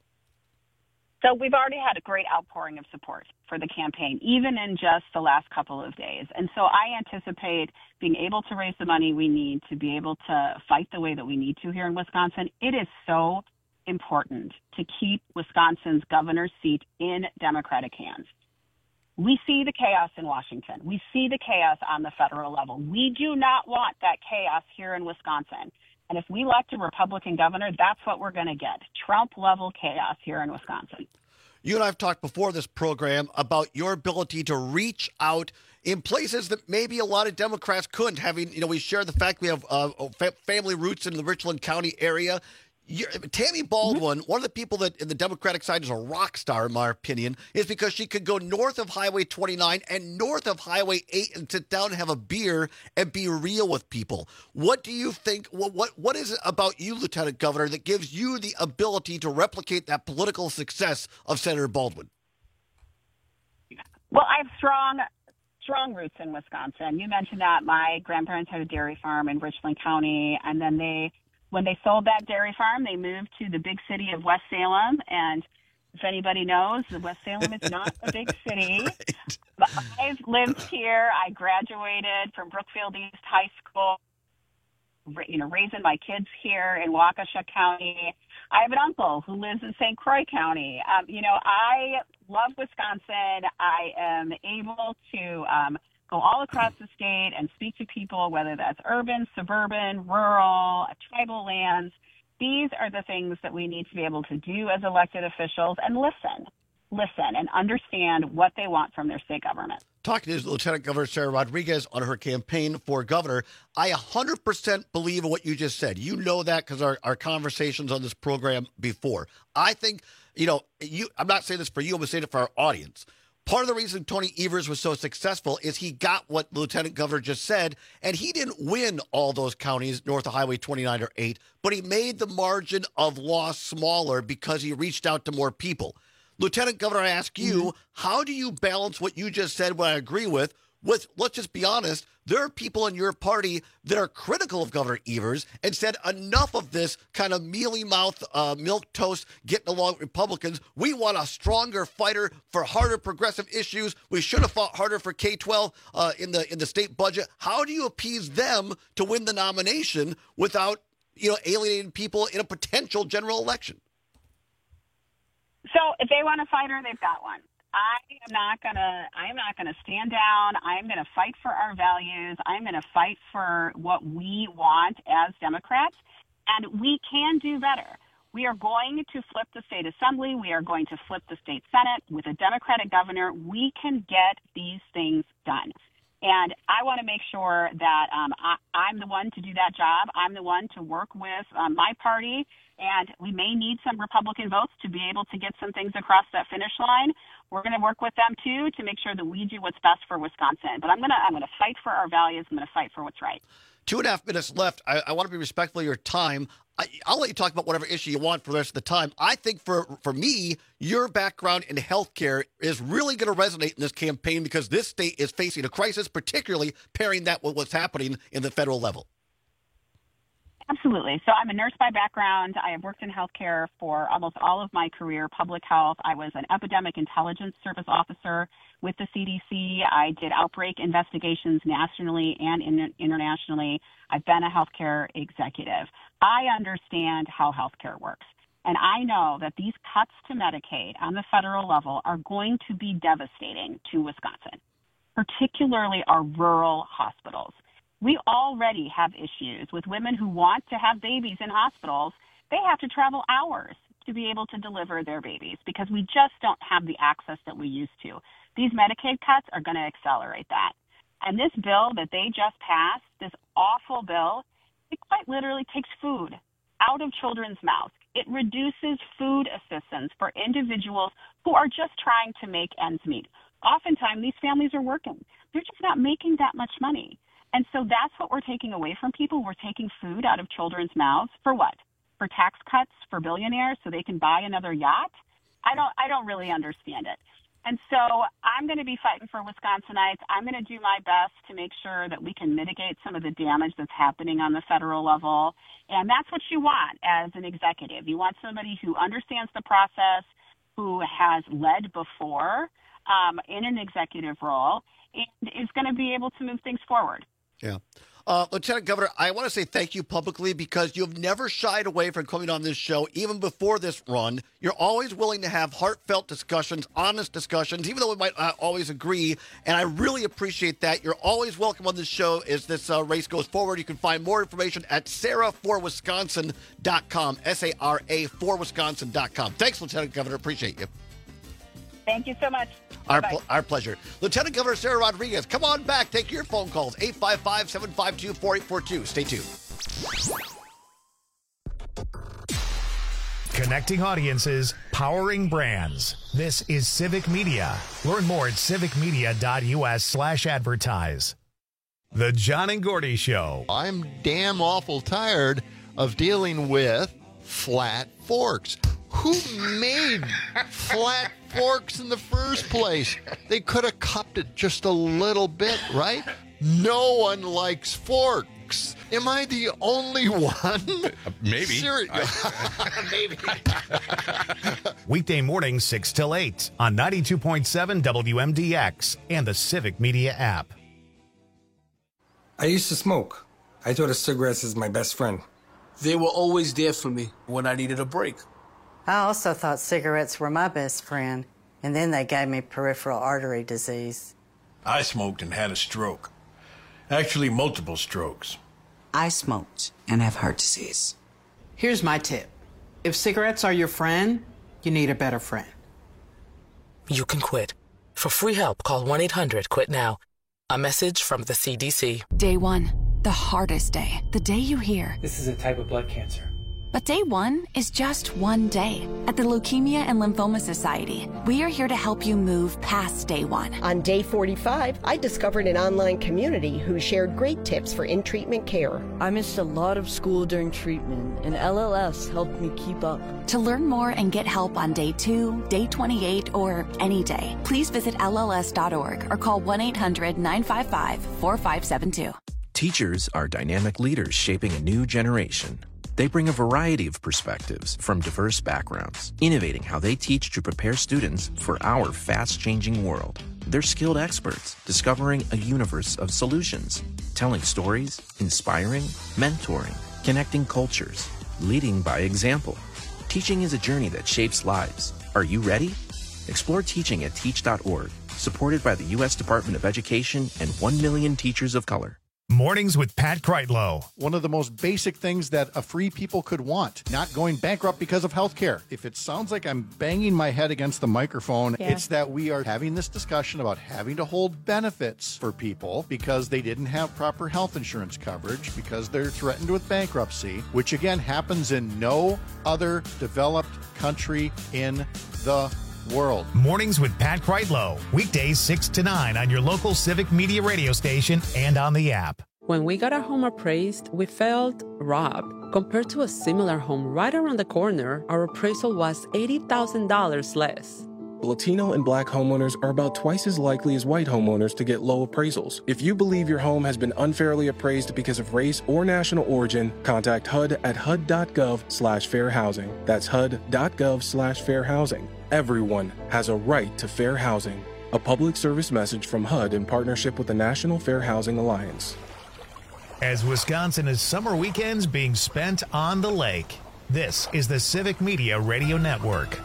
So we've already had a great outpouring of support for the campaign, even in just the last couple of days. And so I anticipate being able to raise the money we need to be able to fight the way that we need to here in Wisconsin. It is so important to keep Wisconsin's governor's seat in Democratic hands. We see the chaos in Washington. We see the chaos on the federal level. We do not want that chaos here in Wisconsin. And if we elect a Republican governor, that's what we're going to get, Trump-level chaos here in Wisconsin.
You and I have talked before this program about your ability to reach out in places that maybe a lot of Democrats couldn't. We share the fact we have family roots in the Richland County area. Tammy Baldwin, one of the people that in the Democratic side is a rock star, in my opinion, is because she could go north of Highway 29 and north of Highway 8 and sit down and have a beer and be real with people. What do you think? What is it about you, Lieutenant Governor, that gives you the ability to replicate that political success of Senator Baldwin?
Well, I have strong roots in Wisconsin. You mentioned that my grandparents had a dairy farm in Richland County, and then when they sold that dairy farm, they moved to the big city of West Salem. And if anybody knows, West Salem is not a big city. Right. But I've lived here. I graduated from Brookfield East High School, raising my kids here in Waukesha County. I have an uncle who lives in St. Croix County. I love Wisconsin. I am able to go all across the state and speak to people, whether that's urban, suburban, rural, tribal lands. These are the things that we need to be able to do as elected officials and listen and understand what they want from their state government.
Talking to Lieutenant Governor Sarah Rodriguez on her campaign for governor, I 100% believe in what you just said. You know that because our conversations on this program before. I think, I'm not saying this for you, I'm saying it for our audience. Part of the reason Tony Evers was so successful is he got what Lieutenant Governor just said, and he didn't win all those counties north of Highway 29 or 8, but he made the margin of loss smaller because he reached out to more people. Lieutenant Governor, I ask you, how do you balance what you just said, what I agree with, let's just be honest, there are people in your party that are critical of Governor Evers and said enough of this kind of mealy-mouthed, milquetoast, getting along with Republicans. We want a stronger fighter for harder progressive issues. We should have fought harder for K-12 in the state budget. How do you appease them to win the nomination without, alienating people in a potential general election?
So if they want a fighter, they've got one. I am not gonna stand down. I'm gonna fight for our values. I'm gonna fight for what we want as Democrats, and we can do better. We are going to flip the state assembly. We are going to flip the state Senate. With a Democratic governor, we can get these things done. And I want to make sure that I'm the one to do that job. I'm the one to work with my party, and we may need some Republican votes to be able to get some things across that finish line. We're going to work with them, too, to make sure that we do what's best for Wisconsin. But I'm going to fight for our values. I'm going to fight for what's right.
2.5 minutes left. I want to be respectful of your time. I'll let you talk about whatever issue you want for the rest of the time. I think for me, your background in healthcare is really going to resonate in this campaign because this state is facing a crisis, particularly pairing that with what's happening in the federal level.
Absolutely. So I'm a nurse by background. I have worked in healthcare for almost all of my career, public health. I was an epidemic intelligence service officer with the CDC. I did outbreak investigations nationally and internationally. I've been a healthcare executive. I understand how healthcare works. And I know that these cuts to Medicaid on the federal level are going to be devastating to Wisconsin, particularly our rural hospitals. We already have issues with women who want to have babies in hospitals. They have to travel hours to be able to deliver their babies because we just don't have the access that we used to. These Medicaid cuts are going to accelerate that. And this bill that they just passed, this awful bill, it quite literally takes food out of children's mouths. It reduces food assistance for individuals who are just trying to make ends meet. Oftentimes, these families are working. They're just not making that much money. And so that's what we're taking away from people. We're taking food out of children's mouths for what? For tax cuts for billionaires so they can buy another yacht? I don't really understand it. And so I'm going to be fighting for Wisconsinites. I'm going to do my best to make sure that we can mitigate some of the damage that's happening on the federal level. And that's what you want as an executive. You want somebody who understands the process, who has led before in an executive role, and is going to be able to move things forward.
Yeah. Lieutenant Governor, I want to say thank you publicly because you've never shied away from coming on this show, even before this run. You're always willing to have heartfelt discussions, honest discussions, even though we might not always agree. And I really appreciate that. You're always welcome on this show as this race goes forward. You can find more information at SarahForWisconsin.com, SARA for Wisconsin.com. Thanks, Lieutenant Governor. Appreciate you.
Thank you so much.
Our pleasure. Lieutenant Governor Sarah Rodriguez, come on back. Take your phone calls, 855-752-4842. Stay tuned.
Connecting audiences, powering brands. This is Civic Media. Learn more at civicmedia.us/advertise. The John and Gordy Show.
I'm damn awful tired of dealing with flat forks. Who made flat forks in the first place? They could have cupped it just a little bit, right? No one likes forks. Am I the only one?
Maybe.
Maybe.
Weekday mornings 6 till 8 on 92.7 WMDX and the Civic Media app.
I used to smoke. I thought of cigarettes as my best friend.
They were always there for me when I needed a break.
I also thought cigarettes were my best friend, and then they gave me peripheral artery disease.
I smoked and had a stroke. Actually, multiple strokes.
I smoked and have heart disease. Here's my tip. If cigarettes are your friend, you need a better friend.
You can quit. For free help, call 1-800-QUIT-NOW. A message from the CDC.
Day 1, the hardest day. The day you hear,
This is a type of blood cancer.
But day 1 is just one day. At the Leukemia and Lymphoma Society, we are here to help you move past day 1.
On day 45, I discovered an online community who shared great tips for in-treatment care.
I missed a lot of school during treatment, and LLS helped me keep up.
To learn more and get help on day 2, day 28, or any day, please visit LLS.org or call 1-800-955-4572.
Teachers are dynamic leaders shaping a new generation. They bring a variety of perspectives from diverse backgrounds, innovating how they teach to prepare students for our fast-changing world. They're skilled experts, discovering a universe of solutions, telling stories, inspiring, mentoring, connecting cultures, leading by example. Teaching is a journey that shapes lives. Are you ready? Explore teaching at teach.org, supported by the U.S. Department of Education and 1 million teachers of color.
Mornings with Pat Kreitlow.
One of the most basic things that a free people could want, not going bankrupt because of health care. If it sounds like I'm banging my head against the microphone, it's that we are having this discussion about having to hold benefits for people because they didn't have proper health insurance coverage, because they're threatened with bankruptcy, which again happens in no other developed country in the world.
Mornings with Pat Kreitlow. Weekdays 6 to 9 on your local Civic Media radio station and on the app.
When we got our home appraised, we felt robbed. Compared to a similar home right around the corner, our appraisal was $80,000 less.
Latino and Black homeowners are about twice as likely as white homeowners to get low appraisals. If you believe your home has been unfairly appraised because of race or national origin, contact HUD at hud.gov/fair housing. That's hud.gov/fair housing. Everyone has a right to fair housing. A public service message from HUD in partnership with the National Fair Housing Alliance.
As Wisconsin is summer weekends being spent on the lake, this is the Civic Media Radio Network.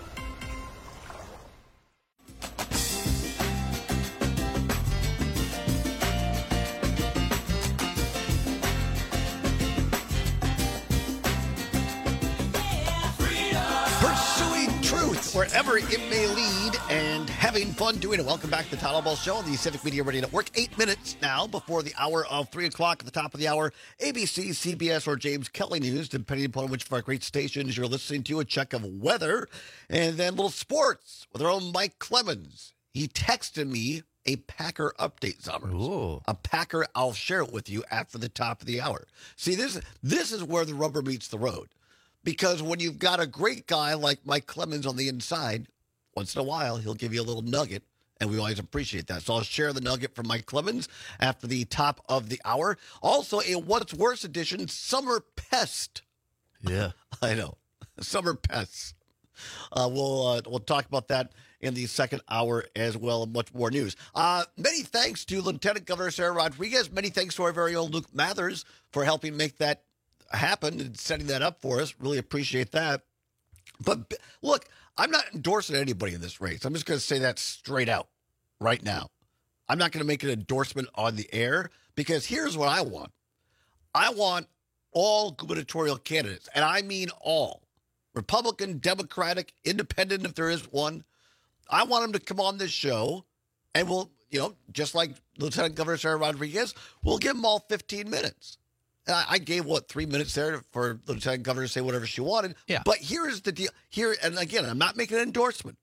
Wherever it may lead, and having fun doing it. Welcome back to the Tyler Ball Show on the Civic Media Radio Network. 8 minutes now before the hour of 3 o'clock. At the top of the hour, ABC, CBS, or James Kelly News, depending upon which of our great stations you're listening to. A check of weather, and then little sports with our own Mike Clemens. He texted me a Packer update, Summers.
Ooh.
A Packer, I'll share it with you after the top of the hour. See, this is where the rubber meets the road. Because when you've got a great guy like Mike Clemens on the inside, once in a while, he'll give you a little nugget, and we always appreciate that. So I'll share the nugget from Mike Clemens after the top of the hour. Also, a What's Worse edition, Summer Pest.
Yeah.
I know. Summer Pests. We'll talk about that in the second hour as well, and much more news. Many thanks to Lieutenant Governor Sarah Rodriguez. Many thanks to our very own Luke Mathers for helping make that happen and setting that up for us. Really appreciate that. But look, I'm not endorsing anybody in this race. I'm just going to say that straight out right now. I'm not going to make an endorsement on the air, because here's what I want. I want all gubernatorial candidates, and I mean all, Republican, Democratic, Independent, if there is one. I want them to come on this show, and we'll, just like Lieutenant Governor Sarah Rodriguez, we'll give them all 15 minutes. I gave, 3 minutes there for the Lieutenant Governor to say whatever she wanted.
Yeah.
But here's the deal. Here, and again, I'm not making an endorsement.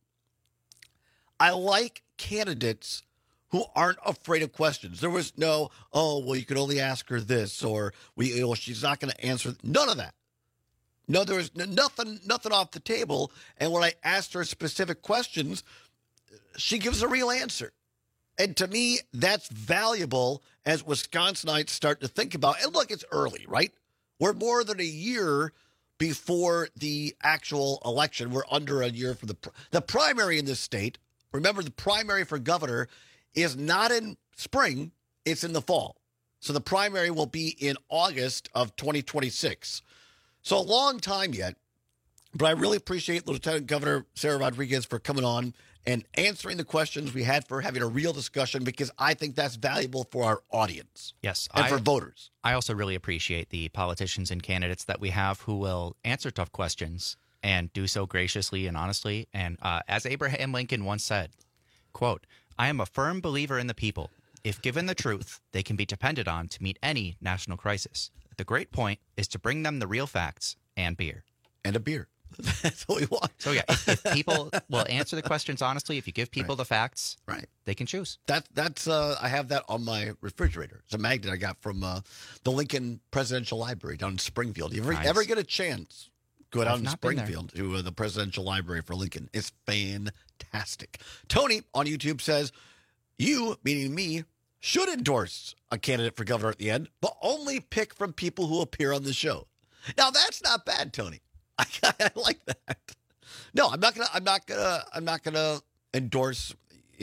I like candidates who aren't afraid of questions. There was no, you could only ask her this, or she's not going to answer. None of that. No, there was nothing off the table. And when I asked her specific questions, she gives a real answer. And to me, that's valuable as Wisconsinites start to think about. And look, it's early, right? We're more than a year before the actual election. We're under a year for the primary in this state. Remember, the primary for governor is not in spring, it's in the fall. So the primary will be in August of 2026. So a long time yet, but I really appreciate Lieutenant Governor Sarah Rodriguez for coming on and answering the questions we had, for having a real discussion, because I think that's valuable for our audience.
Yes.
And for voters.
I also really appreciate the politicians and candidates that we have who will answer tough questions and do so graciously and honestly. And as Abraham Lincoln once said, quote, "I am a firm believer in the people. If given the truth, they can be depended on to meet any national crisis. The great point is to bring them the real facts and beer."
And a beer. That's what we want.
So, yeah, if people will answer the questions honestly, if you give people the facts, they can choose.
That's I have that on my refrigerator. It's a magnet I got from the Lincoln Presidential Library down in Springfield. You ever get a chance, go down to Springfield to the Presidential Library for Lincoln. It's fantastic. Tony on YouTube says, you, meaning me, should endorse a candidate for governor at the end, but only pick from people who appear on the show. Now, that's not bad, Tony. I like that. No, I'm not gonna endorse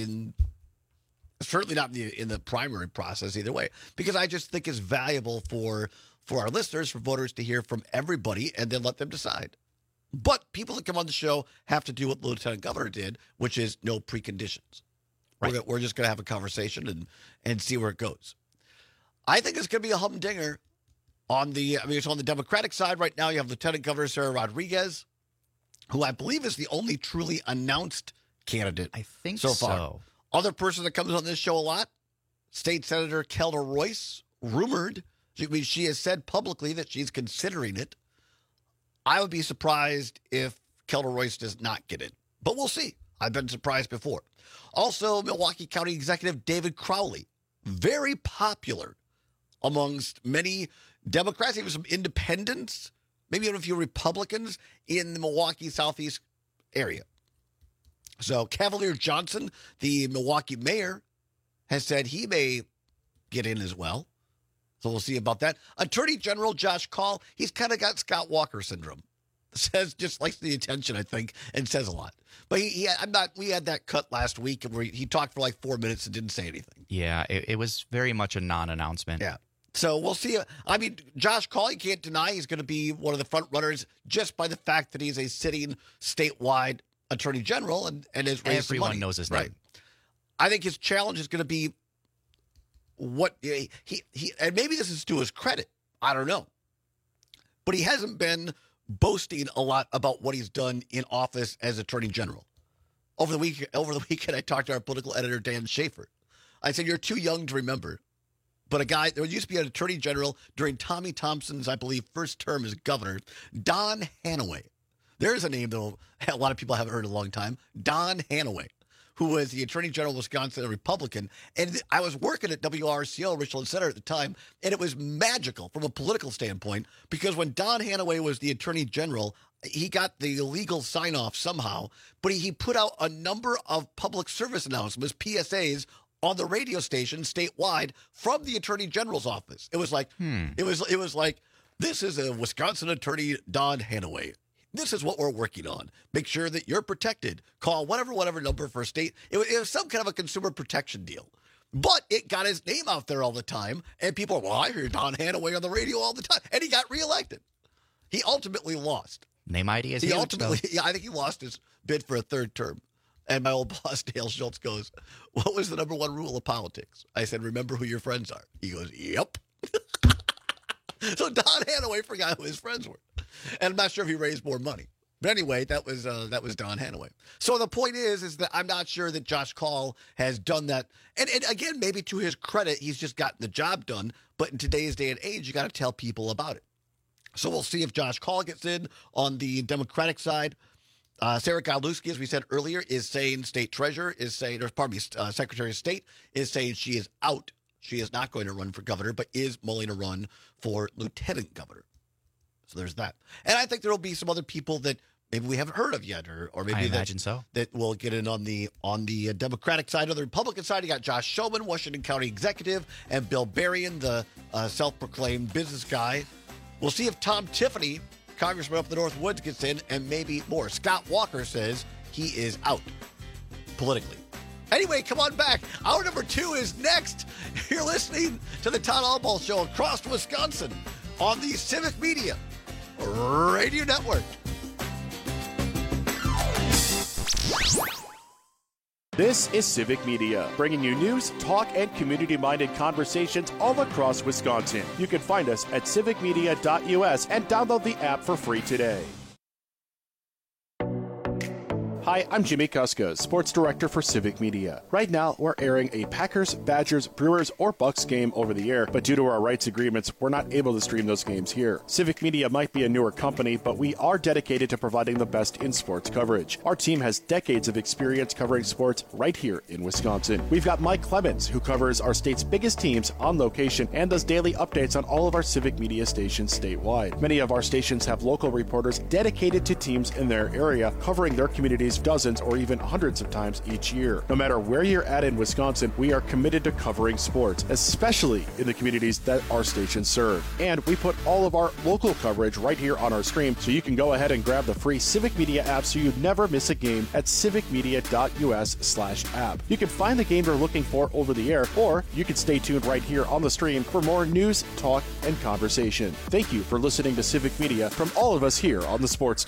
certainly not in the primary process either way, because I just think it's valuable for our listeners, for voters to hear from everybody and then let them decide. But people that come on the show have to do what the Lieutenant Governor did, which is no preconditions. Right. We're just going to have a conversation and see where it goes. I think it's going to be a humdinger. It's on the Democratic side right now. You have Lieutenant Governor Sarah Rodriguez, who I believe is the only truly announced candidate.
I think
so far. Other person that comes on this show a lot, State Senator Kelda Royce, rumored. She has said publicly that she's considering it. I would be surprised if Kelda Royce does not get it, but we'll see. I've been surprised before. Also, Milwaukee County Executive David Crowley, very popular amongst many Democrats, even some independents, maybe even a few Republicans in the Milwaukee Southeast area. So Cavalier Johnson, the Milwaukee mayor, has said he may get in as well. So we'll see about that. Attorney General Josh Kaul, he's kind of got Scott Walker syndrome. Just likes the attention, I think, and says a lot. But we had that cut last week where he talked for like 4 minutes and didn't say anything.
Yeah, it was very much a non-announcement.
Yeah. So we'll see. I mean, Josh Kaul, you can't deny he's going to be one of the front runners just by the fact that he's a sitting statewide attorney general and has raised some money.
Everyone knows his name.
Right. I think his challenge is going to be what he and maybe this is to his credit. I don't know. But he hasn't been boasting a lot about what he's done in office as attorney general. Over the weekend, I talked to our political editor, Dan Schaefer. I said, you're too young to remember. But there used to be an attorney general during Tommy Thompson's, I believe, first term as governor, Don Hanaway. There's a name, though, a lot of people haven't heard in a long time. Don Hanaway, who was the attorney general of Wisconsin, a Republican. And I was working at WRCO, Richland Center at the time, and it was magical from a political standpoint because when Don Hanaway was the attorney general, he got the legal sign-off somehow, but he put out a number of public service announcements, PSAs, on the radio station statewide from the attorney general's office. It was like, it was like, this is a Wisconsin attorney, Don Hanaway. This is what we're working on. Make sure that you're protected. Call whatever number for a state. It was some kind of a consumer protection deal. But it got his name out there all the time. And people are, I hear Don Hanaway on the radio all the time. And he got reelected. He ultimately lost.
Name ID is
huge,
I
think he lost his bid for a third term. And my old boss, Dale Schultz, goes, what was the number one rule of politics? I said, remember who your friends are. He goes, yep. So Don Hanaway forgot who his friends were. And I'm not sure if he raised more money. But anyway, that was Don Hanaway. So the point is that I'm not sure that Josh Kaul has done that. And again, maybe to his credit, he's just gotten the job done. But in today's day and age, you got to tell people about it. So we'll see if Josh Kaul gets in on the Democratic side. Sarah Godlewski, as we said earlier, is saying Secretary of State is saying she is out. She is not going to run for governor, but is mulling a run for lieutenant governor. So there's that. And I think there will be some other people that maybe we haven't heard of yet, or maybe
I imagine so.
That will get in on the Democratic side. On the Republican side, you got Josh Showman, Washington County Executive, and Bill Berrien, the self-proclaimed business guy. We'll see if Tom Tiffany, Congressman up in the North Woods, gets in, and maybe more. Scott Walker says he is out politically. Anyway, come on back. Hour number 2 is next. You're listening to the Todd Albaugh Show across Wisconsin on the Civic Media Radio Network.
This is Civic Media, bringing you news, talk, and community-minded conversations all across Wisconsin. You can find us at civicmedia.us and download the app for free today. Hi, I'm Jimmy Kuska, Sports Director for Civic Media. Right now, we're airing a Packers, Badgers, Brewers, or Bucks game over the air, but due to our rights agreements, we're not able to stream those games here. Civic Media might be a newer company, but we are dedicated to providing the best in sports coverage. Our team has decades of experience covering sports right here in Wisconsin. We've got Mike Clemens, who covers our state's biggest teams on location and does daily updates on all of our Civic Media stations statewide. Many of our stations have local reporters dedicated to teams in their area, covering their communities dozens or even hundreds of times each year. No matter where you're at in Wisconsin, we are committed to covering sports, especially in the communities that our stations serve. And we put all of our local coverage right here on our stream, so you can go ahead and grab the free Civic Media app so you never miss a game at civicmedia.us/app. You can find the game you're looking for over the air, or you can stay tuned right here on the stream for more news, talk, and conversation. Thank you for listening to Civic Media from all of us here on the Sports